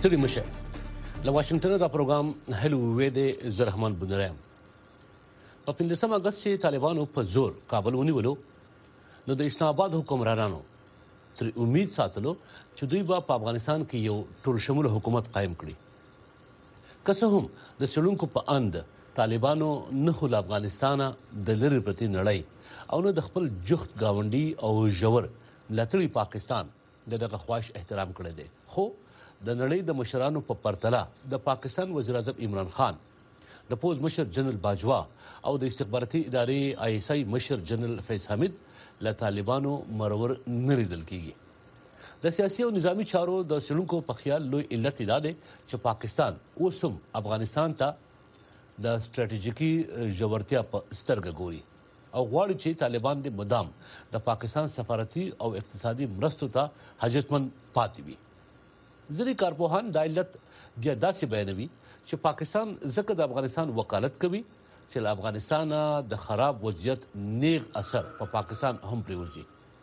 ستړي مشه له واشنگټن دا پروګرام هلو وې د زرحمان بنرایم په 15 اگست چې طالبانو په زور کابل ونیولو نو د اسلام آباد حکمرانانو تر امید ساتلو چې دوی په افغانستان کې یو ټول شمول حکومت قائم کړي. که څه هم د څېړونکو په اند طالبانو نه خو له افغانستانه د لرې پرتې نړۍ او نه د خپل جفت ګاونډي او ژور ملاتړي پاکستان دغه خواهش احترام کړی دی، خو د نړۍ د مشرانو په پرتله د پاکستان وزیر اعظم عمران خان، د پوز مشر جنرال باجوا او د استخباراتي ادارې ISI مشر جنرال فیض حمید له طالبانو مرور نه لیدل کیږي. د سیاسي او نظامی چارو د څېړونکو په خیال لوی علت دا دی چې پاکستان اوس هم افغانستان ته د ستراتیژیکي ژورتیا په سترګه ګوري او غواړي چې طالبان د مدام د پاکستان سفارتي او اقتصادي مرستو ته حاجتمند پاتې وي. ځینې کارپوهان دا علت بیا داسې بیانوي چې پاکستان ځکه د افغانستان وکالت کوي چې له افغانستانه د خراب وضعیت نیغ اثر په پاکستان هم پرېوځي.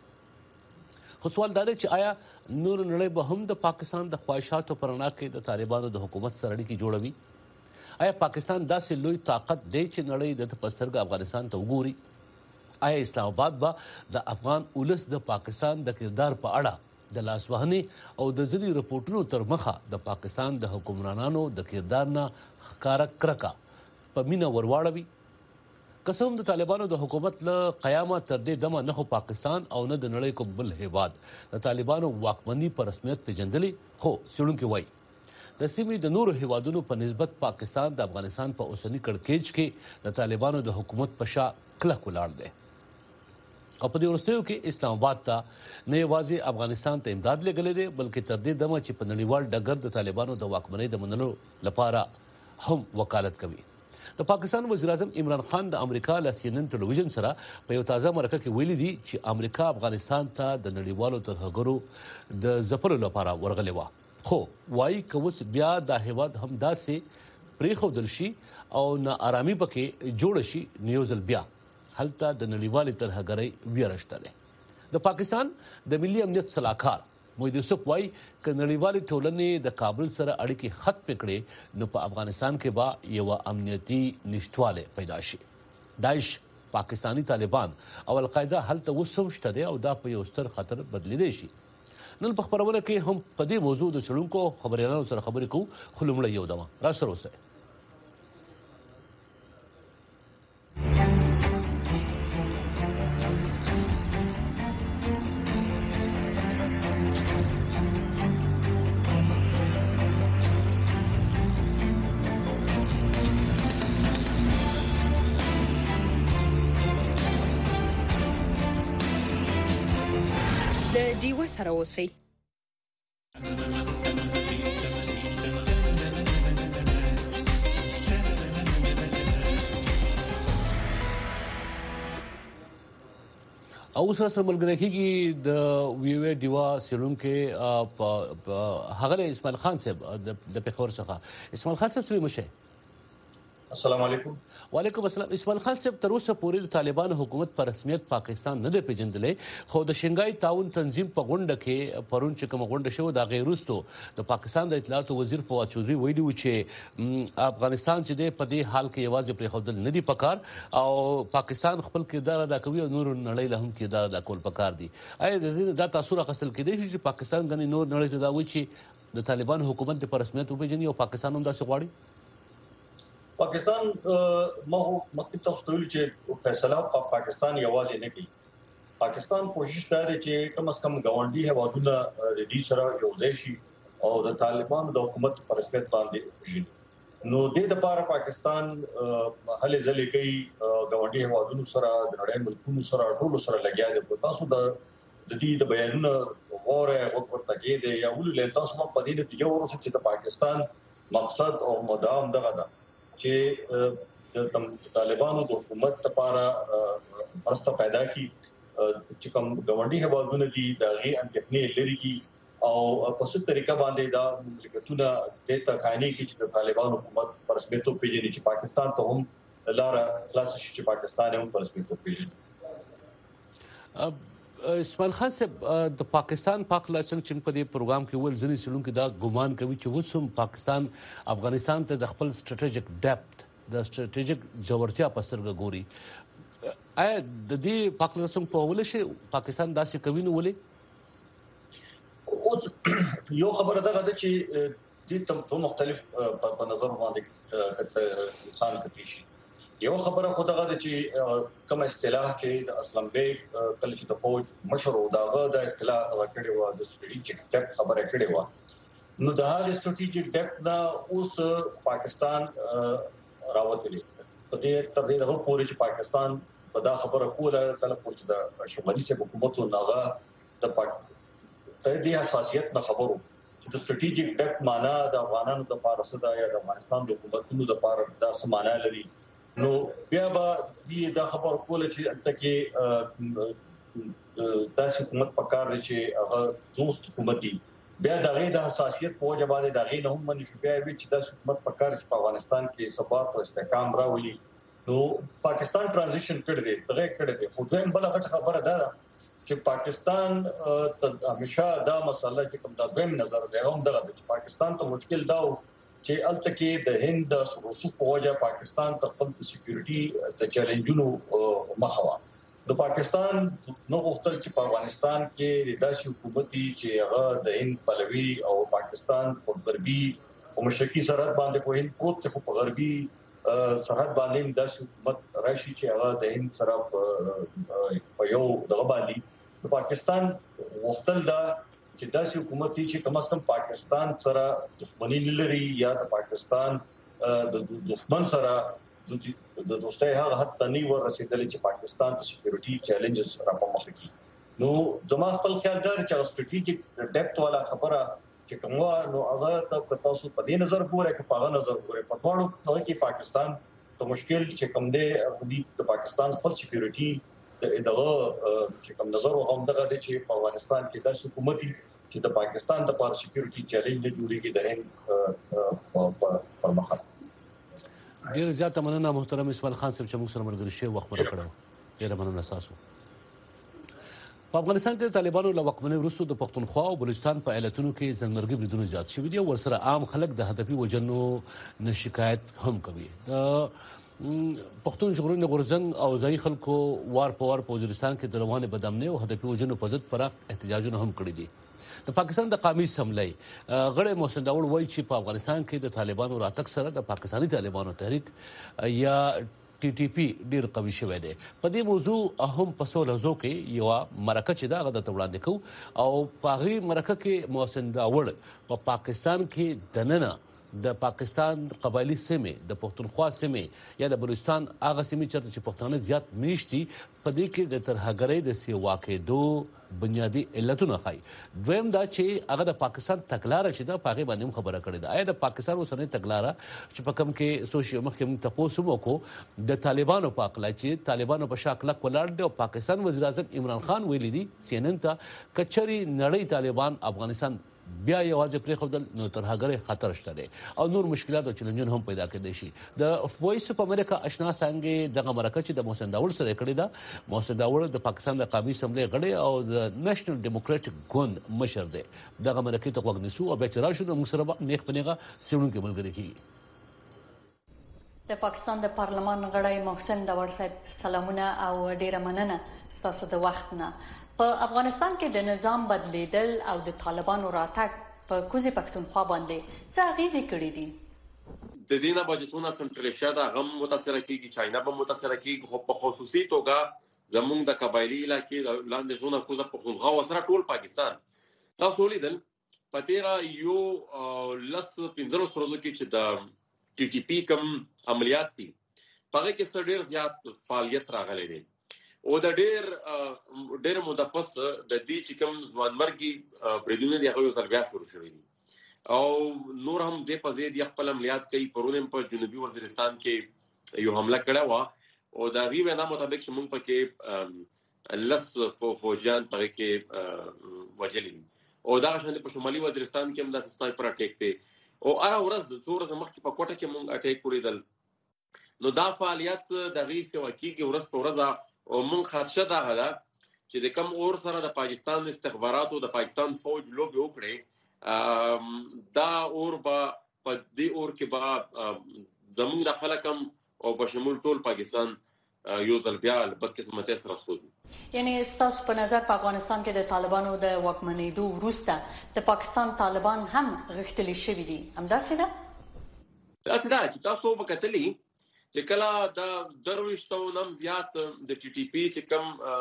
خو سوال دا دی چې آیا نور نړۍ به هم د پاکستان د خواهشاتو په رڼا کې د طالبانو د حکومت سره اړیکې جوړوي؟ آیا پاکستان داسې لوی طاقت دی چې نړۍ د په سترګه افغانستان ته وګوري؟ آیا اسلام آباد به د افغان ولس د پاکستان د کردار په اړه د لاسوهنې او د ځینې رپورټونو تر مخه د پاکستان د حکمرانانو د کردار نه ښکاره کرکه په مینه ورواړوي؟ که څه هم د طالبانو د حکومت له قیامه تر دې دمه نه خو پاکستان او نه د نړۍ کوم بل هیواد د طالبانو واکمني په رسمیت پیژندلې، خو څېړونکي وایي د سیمې د نورو هیوادونو په نسبت پاکستان د افغانستان په اوسني کړکېچ کې د طالبانو د حکومت په شا کلک ولاړ دی او په دې وروستیو کې اسلام آباد ته نه یوازې افغانستان ته امداد لېږلی دی بلکې تر دې دمه چې په نړیوال ډګر د طالبانو د واکمنۍ د منلو لپاره هم وکالت کوي. د پاکستان وزیر اعظم عمران خان د امریکا له CNN ټلویزیون سره په یو تازه مرکه کې ویلي دي چې امریکا افغانستان ته د نړیوالو ترهګرو د ځپلو لپاره ورغلې وه، خو وایي که اوس بیا دا هیواد هم داسې پرېښودل شي او ناارامي پکې جوړه شي نو یو ځل بیا هلته د نړیوالې ترهګرۍ ویره شته دی. د پاکستان د ملي امنیت صلاحکار محمد یوسف وایي که نړیوالې ټولنې د کابل سره اړیکې ختمې کړي نو په افغانستان کې به یوه امنیتي نشتوالی پیدا شي. داعش، پاکستانی طالبان او القاعده هلته اوس هم شته دی او دا په یو ستر خطر بدلیدی شي. نن په خبرونه کې هم په دې موضوع د څېړونکو خبریالانو سره خبرې کوو، خو لومړی یو دمه راسره اوسئ. د ډیوه سره اوسئ. او سره ملګری کېږي د ویوې ډیوه څېړونکی ښاغلی اسماعیل خان صاحب د پېښور څخه. اسماعیل خان صاحب څه مشه؟ السلام علیکم. وعلیکم السلام. اسماعیل خان صاحب تر اوسه پورې د طالبانو حکومت په رسمیت پاکستان نه دی پیژندلی، خو د شنګای تعاون تنظیم په غونډه کې پرون چې کومه غونډه شوه د هغې وروستو د پاکستان د اطلاعاتو وزیر فواد چودھري ویلي و چې افغانستان چې دی په دې حال کې یوازې پرېښودل نه دي پکار او پاکستان خپل کردار ادا کوي او نور نړۍ له هم کردار ادا کول پکار دي. آیا د دې دا تاثر اخیستل کېدی شي چې پاکستان ګنې نور نړۍ ته دا وایي چې د طالبانو حکومت په رسمیت وپېژني او پاکستان هم داسې غواړي؟ پاکستان مخکې تاسو ته ویلي چې فیصله په پاکستان یوازې نه کوي. پاکستان کوشش کوي چې کم از کم ګاونډي هیوادونه د دې سره یوځای شي او د طالبانو د حکومت په رسمیت باندې وپېژني. نو د دې لپاره پاکستان هلې ځلې کوي ګاونډي هیوادونو سره، د نړۍ ملکونو سره، ټولو سره لګیا دي. تاسو د دې د بیانونو وګوره ورته کېده یا ولې تاسو په دې نتیجه ورسېږئ چې د پاکستان مقصد او مدام دغه ده چې د طالبانو د حکومت لپاره مرسته پیدا کی چې کوم ګاونډي هیوادونه دي د غي اندېښنې لري کی او په څه طریقه باندې دا مملکتونه د تکانی کی چې د طالبانو حکومت پر رسمیت پیژني چې پاکستان ته هم لار خلاص شي چې پاکستان هم پر رسمیت پیژني. اسماعیل خان صاحب د پاکستان پاک لاسنګ چې په دې پروګرام کې ول ځنی سلون کې دا ګومان کوي چې وسوم پاکستان افغانستان ته د خپل سټریټیجیک ډیپث د سټریټیجیک جوړتیا په سترګه ګوري. آیا د دې پاک لاسنګ په ول شي پاکستان داسې کوي نو ولې اوس یو خبره ده چې دې ته مختلف په نظر باندې انسان کوي شي. یو خبره خو دغه چې کوم اصطلاح چې د اسلام بیگ کله چې د فوج مشر و داغه د اصطلاح ورکړی و د سټریټیجیک ډیپث خبره کړې و نو د هغه سټریټیجیک ډیپث دا اوس پاکستان راوتلی په دې تر دې هغه پورې چې پاکستان په دا خبره کوله کله چې د شمالي سیمه حکومت ناغه د دې حساسیت نه خبرو چې د سټریټیجیک ډیپث معنا د افغانانو د پارسه دا یا د افغانستان د حکومتونو د پاره دا سمانه لري. نو بیا به دې دا خبر کوله چې تکي داسې حکومت پکار چې هغه دوست حکومت دی بیا دغه د حساسیت په وجه باندې دغه نه هم منشو بیا چې داسې حکومت پکار چې په افغانستان کې ثبات او استحکام راولي. نو پاکستان ترانزیشن کړی دی دغه کړی دی خو دویم بل غټ خبره ده چې پاکستان همیشه دا مسله چې کوم دا دویم نظر دی هم دغه چې پاکستان ته مشکل دا چې الته کې د هند د روسو په وجه پاکستان ته خپل سکیورټي د چیلنجونو مخاوه. د پاکستان نو غوښتل چې په افغانستان کې داسې حکومت چې هغه د هند پلوي او پاکستان په غربي او مشرقي سرحد باندې کوی پروت ته په غربي سرحد باندې داسې حکومت راشي چې هغه د هند سره په یو دغه باندې د پاکستان غوښتل دا چې داسې حکومت چې کم از کم پاکستان سره دښمنی لري یا د پاکستان د دښمن سره د دوستۍ هغه حد ته نه ورسېدل چې پاکستان ته سکیورټي چیلنجز را په مخ کې. نو زما خپل خیال دا چې سټریټیجیک ډیپث والا خبره چې کومه نو هغه تاسو په دې نظر ګورئ چې په هغه نظر ګورئ په ټولو کې پاکستان ته مشکل چې کوم دی د پاکستان خپل سکیورټي دغه چې کوم نظر هم دغه چې په افغانستان کې د حکومت چې د پاکستان د پاره سکیورټي چیلنج نه جوړیږي د هند پر مخه. ډیر زیاته مننه محترم اسماعیل خان صاحب چې موږ سره ملګری شوی وخت مو کړو. ډیر مننه تاسو. په افغانستان کې طالبانو له واکمنۍ وروسته د پښتونخوا او بلوچستان په ایالتونو کې ځانمرګي بریدونه زیات شوي دي او ورسره عام خلک د هدفي وژنو نه شکایت هم کوي. پښتون ژغورنې غورځنګ او ځایي خلکو وار په وار په وزیرستان کې د روانې بدامنۍ او هدفي وژنو په ضد پراخ احتجاجونه هم کړي دي. د پاکستان د قومي اسمبلی غړی محسن داوړ وایي چې په افغانستان کې د طالبانو راتګ سره د پاکستاني طالبانو تحریک یا ټي ټي پی ډیر قوي شوی دی. په دې موضوع هم په څو لحظو کې یو مرکه چې دا غږ ته وړاندې کوو او په هغې مرکه کې محسن داوړ په پاکستان کې دننه د پاکستان قبایلی سیمې د پښتونخوا سیمې یا د بلوچستان هغه سیمې چې پښتانه زیات میشتي په دې کې د ترهګرۍ د سیوا کېدو بنیادي علتونه ښایي. دویم دا چې هغه د پاکستان تګلاره چې ده په هغې باندې هم خبره کړې ده. آیا د پاکستان اوسنۍ تګلاره چې په کوم کې څو شیو مخکې موږ تپوس هم وکړو د طالبانو په هکله چې طالبانو په شا کلک ولاړ دی او پاکستان وزیر اعظم عمران خان ویلي دي CNN ته که چېرې نړۍ طالبان افغانستان بیا یوازې پرېښودل نو ترهګرۍ خطر شته دی او نور مشکلات او چیلنجونه هم پیدا کېدای شي. د وایس اف امریکا اشنا څانګې دغه مرکه چې د محسن داوړ سره کړې ده. محسن داوړ د پاکستان د قومي اسمبلی غړی او د نېشنل ډیموکراټک ګوند مشر دی. دغه مرکې ته غوږ نیسو او بیا چې راشو نو موږ سره نیغ په نیغه څېړونکي ملګري کېږي. د پاکستان د پارلمان غړی محسن داوړ صاحب سلامونه او ډیره مننه ستاسو د وخت نه. په افغانستان کې د نظام بدلیدل او د طالبانو راتګ په کوزي پښتونخوا باندې څه اغیزې کړې دي؟ د دې نه بجټونه سنټرلیزه ده هم متاثر کیږي چاینا به متاثر کیږي خو په خصوصي توګه زموږ د قبایلی علاقې لاندې زونه کوزه پښتونخوا وسره ټول پاکستان تاسو لیدل په تیرا یو لس 15 ورځې کې چې د ټي ټي پی کوم عملیات دي په کې ډېر زیات فعالیت راغلی دی او د ډېر موده پس د دې چې کوم ځوانمرګي بریدونه دي هغه وسره بیا شروع شوي دي او نور هم ځې په ځې د خپل عملیات کوي. پرون په جنوبي وزیرستان کې یو حمله کړې و او د هغې وینا مطابق چې موږ پکې لس فوجیان پکې کې وژلي دي او دغه شان په شمالي وزیرستان کې هم داسې سنایپر اټیک دی او هره ورځ څو ورځې مخکې په کوټه کې موږ اټیک ولیدل. نو دا فعالیت د هغې سیوا کېږي ورځ په ورځ او موږ خدشه دغه ده چې د کم اور سره د پاکستان استخباراتو د پاکستان فوج لوبي وکړي دا اور په دې اور کې زموږ د خلکم او په شمول ټول پاکستان یو ځل بیا بدقسمتۍ سره سوځي. یعنی ستاسو په نظر په افغانستان کې د طالبانو د واکمنېدو وروسته د پاکستان طالبان هم غښتلي شوي دي، همداسې ده؟ داسې ده چې تاسو وکتلي چې کله د درویشتو نم زیات د ټي ټي پی چې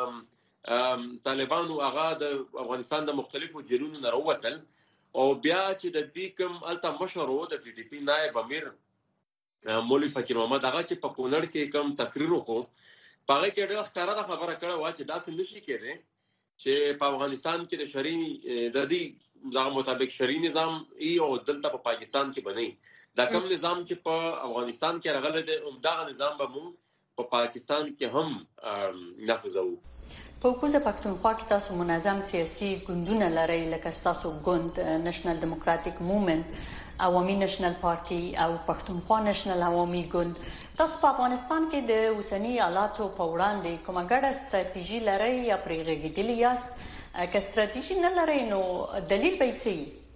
کم طالبانو هغه د افغانستان د مختلفو جیلونو نه راووتل او بیا چې د دې کوم الته مشر و د ټي ټي پی نائب امیر مولوی فقیر محمد هغه چې په کونړ کې کوم تقریر وکړ په هغه کې ډېره ښکاره خبره کړې وه چې داسې نشي کېدی چې په افغانستان کې د شرعي د دې دغه مطابق شرعي نظام او دلته په پاکستان کې بنئ دا کوم نظام چې په افغانستان کې راغلی دی همدغه نظام به موږ په پاکستان کې هم نافذوو. په کوزه پښتونخوا کې تاسو منظم سیاسي ګوندونه لرئ لکه ستاسو ګوند نېشنل ډیموکراتیک موومنت، عوامي نېشنل پارټي او پښتونخوا نېشنل عوامي ګوند. تاسو په افغانستان کې د اوسني حالاتو په وړاندې کومه ګډه ستراتیژي لرئ یا پرې غږېدلي یاست؟ که ستراتیژي نه لرئ نو دلیل به یې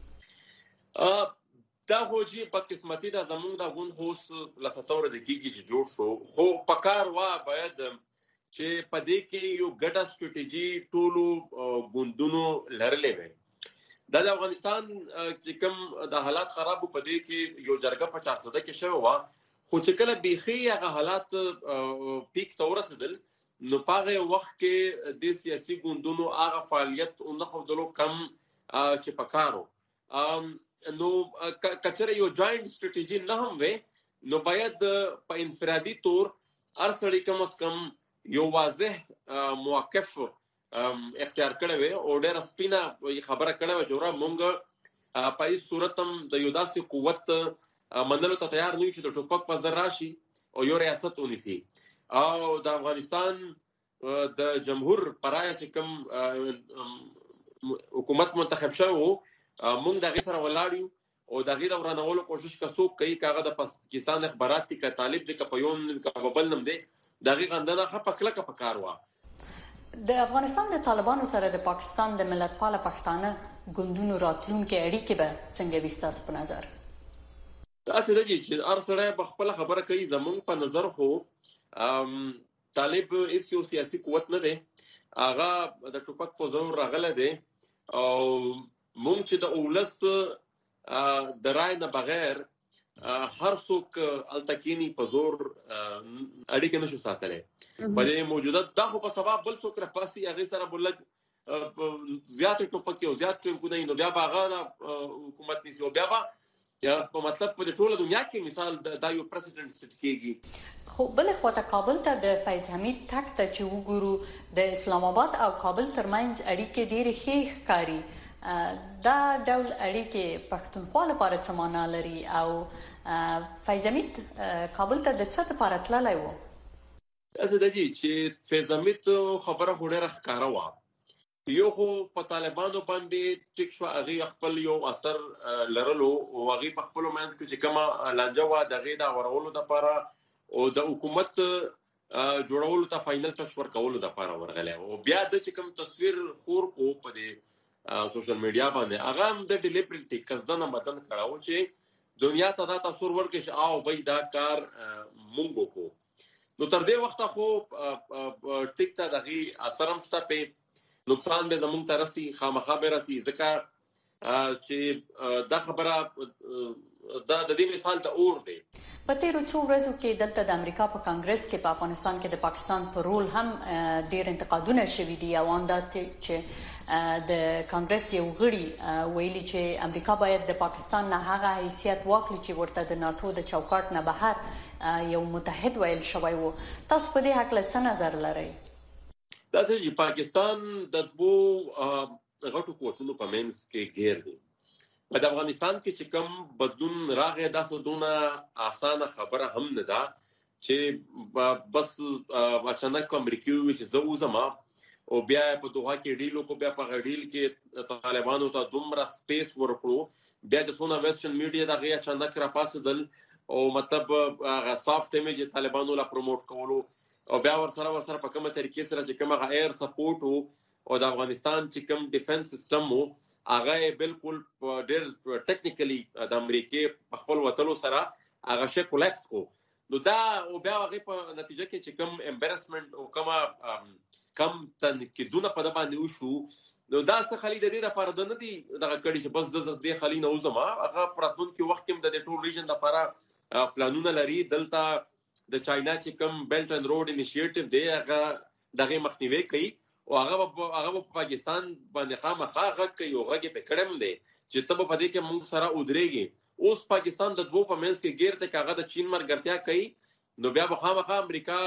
څه وي؟ دا خو چې بدقسمتي ده زموږ د ګوند اوس له 70 ورځې کېږي چې جوړ شو، خو په کار باید چې په دې کې یو ګډه ستراتیژي ټولو ګوندونو لرلې وي. د افغانستان چې کوم د حالات خراب په دې کې یو جرګه په 400 کې شوی و، خو چې کله بيخي هغه حالات پیک ته ورسېدل نو په هغه وخت کې د سیاسي ګوندونو هغه فعالیت نه خودلو کم چې پکارو نو کچره یو جوائنٹ ستراتیژي نه هم وي نو باید په انفرادي تور هر سړی کم از کم یو واضح موقف اختیار کړی وي او ډېر سپینا خبره کړې و چې ورا مونږ په هیڅ صورت هم د یو داسې قوت منلو ته تیار نه یو چې د ټوپک په زر راشي او یو ریاست ونیسي او د افغانستان د جمهور پرای چې کوم حکومت منتخب شوی وو مونږ دغه سره ولاړو او دغه د ورانولو کوشش کوو کوي کاغه د پاکستان اخبارات کې طالب د کپيون کبل نم دی دغه غندنه خپکلکه پکاروا. د افغانستان د طالبانو سره د پاکستان د ملتپاله پښتانه ګوندونو راتلونکي اړیکې به څنګه وي ستاسو په نظر؟ تاسو د چې ارسره بخپل خبره کوي زمونږ په نظر خو طالب یو سیاسي قوت نه دی، هغه د ټوپک په زور راغله دی او مونږ چې د اولس د رای نه بغیر هر څوک التکینی په زور اړیکه نشو ساتلی په دې موجوده دا خو په سبب بل څوک راپاسي هغه سره بلګ زیات ټوپک او زیات ټینګونه نو بیا هغه حکومت نيسي او بیا یا په مطلب په ټوله دنیا کې مثال دا یو پریزیدنت سټ کېږي. خو بل خواته کابل ته د فیض حمید تک ته چې وګورو د اسلام آباد او کابل ترمنځ اړیکې ډېرې ښې ښکاري. دا ډول اړیکې پښتونخوا لپاره څه معنا لري او فیض حمید کابل ته د څه لپاره تللی و؟ تاسو د دې چې فیض حمید خبره ډېره ښکاره وه، یو خو په طالبانو باندې ټیک شو هغه خپل یو اثر لرلو او هغه په خپل منځ کې چې کومه لانجه و دغه د ورولو لپاره او د حکومت جوړولو ته فائنل ټچ ورکولو لپاره ورغله او بیا د چې کوم تصویر خور کو په دې سوشل میډیا باندې هغه هم د ډیلیبریټي قصدنه مدن کړهو چې دنیا ته دا تصور ورکړي او بای دا کار مونږ کو نو تر دې وخت خو ټیک ته دغه اثر هم شته په نقصان به زمونږ ته راسي خامخا به راسي ځکه چې دا خبره دا د دې مثال ته اور دی. په تیرو څو ورځو کې دلته د امریکا په کانګرس کې په افغانستان کې د پاکستان پر رول هم ډېر انتقادونه شوي دي او انده چې د کانګرس یو غړي ویلي چې امریکا باید د پاکستان نه هغه حیثیت واخلي چې ورته د ناتو د چوکاټ نه بهر یو متحد ویل شوی وو. تاسو په دې حق له څه نظر لرئ؟ دا چې پاکستان د دوه غټو قوتونو په منځ کې ګیر دی. په افغانستان کې چې کوم بدلون راغی دا څه اسانه خبره هم نه ده چې بس اچانک امریکایي چې زه وزما او بیا په دوه کې ډیلو کو بیا په غډیل کې طالبانو ته دومره سپیس ورکړو بیا د سونه ویسټرن میډیا دغه اچانک را پاسدل او مطلب هغه سافټ ایمیج طالبانو لا پروموټ کولو او بیا ورسره په کومه طریقې سره چې کومه ایر سپورټ او د افغانستان چې کوم ډیفنس سیستم مو هغه بالکل ډېر ټیکنیکلی د امریکای په خپل وټلو سره هغه شی کولاپس کو. نو دا او بیا هغه په نتیجه کې چې کوم امبارسمنت او کم تنقیدونه په د باندې وشو، نو دا څه خالي د دې لپاره د نه دي دغه کړي چې بس د دې خالي نه وزما هغه پراتون کې وخت کې د ټول ریجن لپاره پلانونه لري. دلته د چاینا چې کوم بیلټ اند روډ انیشیټیو دی هغه دغه مخنیوي کوي او هغه په پاکستان باندې خامخا غږ کوي او غږ په کړم دی چې تب په دې کې موږ سره ودرېږي. اوس پاکستان د دوه په منځ کې ګیر ته کاغه د چین مرګرتیا کوي، نو بیا به خامخا امریکا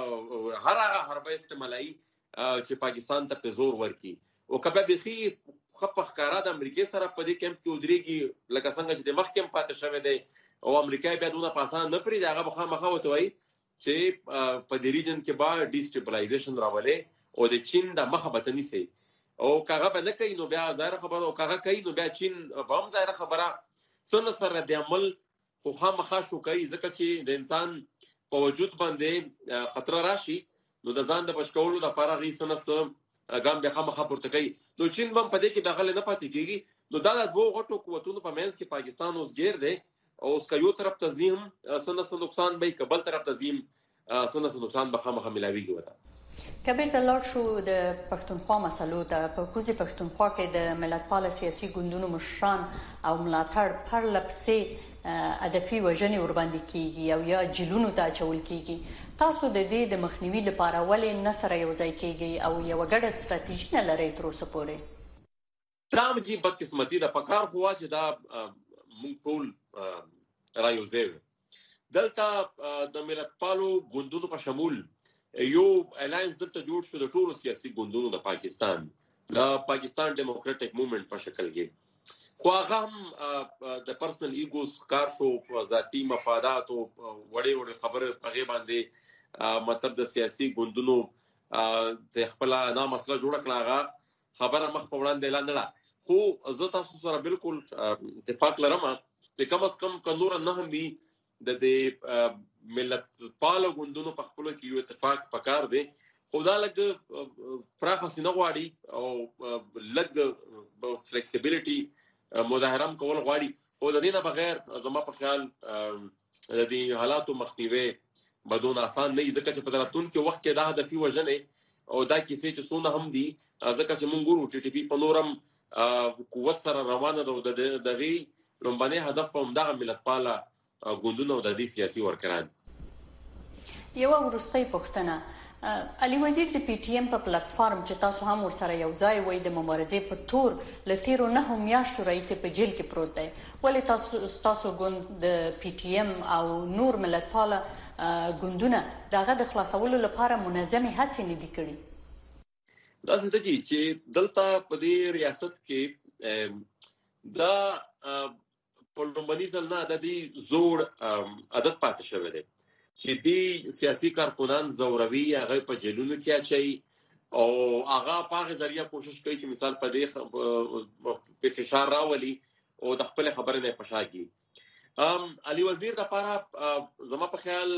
هر هغه حربه استعمالي چې پاکستان ته په زور ورکی او کبه بخي خپخ کارا د امریکای سره په دې کېمپ کې ودرېږي لکه څنګه چې د مخکې پاتې شوی دی او امریکای بیا دونه پاسان نه پرې دغه خامخا وته وي چې په دې ریجن کې با ډیسټیبلایزیشن راولي او د چین د مخه بتنی سي او کاغه به نه کوي، نو بیا ظاهر خبره او کاغه کوي، نو بیا چین به هم ظاهر خبره څنګه سره د عمل خو خامخا شو کوي ځکه چې د انسان په وجود باندې خطر راشي، نو د ځان د بچکولو لپاره غي سنس ګام به خامخا پورته کوي. نو چین هم په دې کې دغه نه پاتې کیږي. نو دا د دوه غټو قوتونو په منځ کې پاکستان اوس ګیر دی او اس کا یو طرف تزیم سنس نقصان به قبل طرف تزیم سنس نقصان به خامخا ملاویږي. وته کبیر د لاړ شو د پښتونخوا مسلو ته په کوزي پښتونخوا کې د ملتپال سیاسي ګوندونو مشران او ملاتړ پر لپسې هدفي وژنې ور باندې کیږي او یا جیلونو ته اچول کیږي. تاسو د دې د مخنیوي لپاره ولې نه سره یو ځای کیږي او یو ګډه ستراتیژي نه لرئ تر اوسه پورې؟ ترام جی بدقسمتي د پکار خو چې دا مونږ ټول را یو ځای دلته د ملتپالو ګوندونو په شمول یو الاینس دلته جوړ شو د ټولو سیاسي ګوندونو د پاکستان ډیموکراټک موومېنټ په شکل کې، خو هغه هم د پرسنل ایګوز کار شو، ذاتي مفادات او وړې خبره په باندې مطلب د سیاسي ګوندونو د خپل نه مسله جوړ کړه هغه خبره مخ په وړاندې لاندې. خو زه تاسو سره بالکل اتفاق لرم چې کم از کم کنور نه هم وي د ملت پالو ګوندونو په خپل کې یو اتفاق پکار دی، خو دا لږ پراخه سینه غواړي او لږ فلیکسیبিলিټي مظاهرام کول غواړي. خو د دې نه بغیر زما په خیال د دې حالاتو مخنیوي بدون آسان نه ځکه چې په دراتون کې وخت کې دا هدفي وژنې او دا کیسې چې څونه هم دي ځکه چې مونږ ګورو ټي ټي پی په نورم قوت سره روانه ده او دغه لومبني هدف هم دغه ملتپاله ګوندونه او د دې سیاسي ورکران. یو ورستۍ پوښتنه، علي وزیر د پی ټی ایم په پلیټ فارم چې تاسو هم ورسره یو ځای وای د مبارزې په تور لتیرو نه میاشتو رئیس په جیل کې پروت دی، ولې تاسو ګوند د پی ټی ایم او نور ملتپاله ګوندونه دغه د خلاصولو لپاره منظمې هڅې نه دي کړې؟ دا څه دي چې دلته په دې ریاست کې دا په لومړني ځل نه د دې زوړ عادت پاتې شوی دی چې دې سیاسي کارکونان زوروي هغه په جیلونو کې اچي او هغه په ذریعہ کوشش کوي چې مثال په دې په فشار راولي او د خپل خبرې نه پښاږي. علي وزیر د لپاره زما په خیال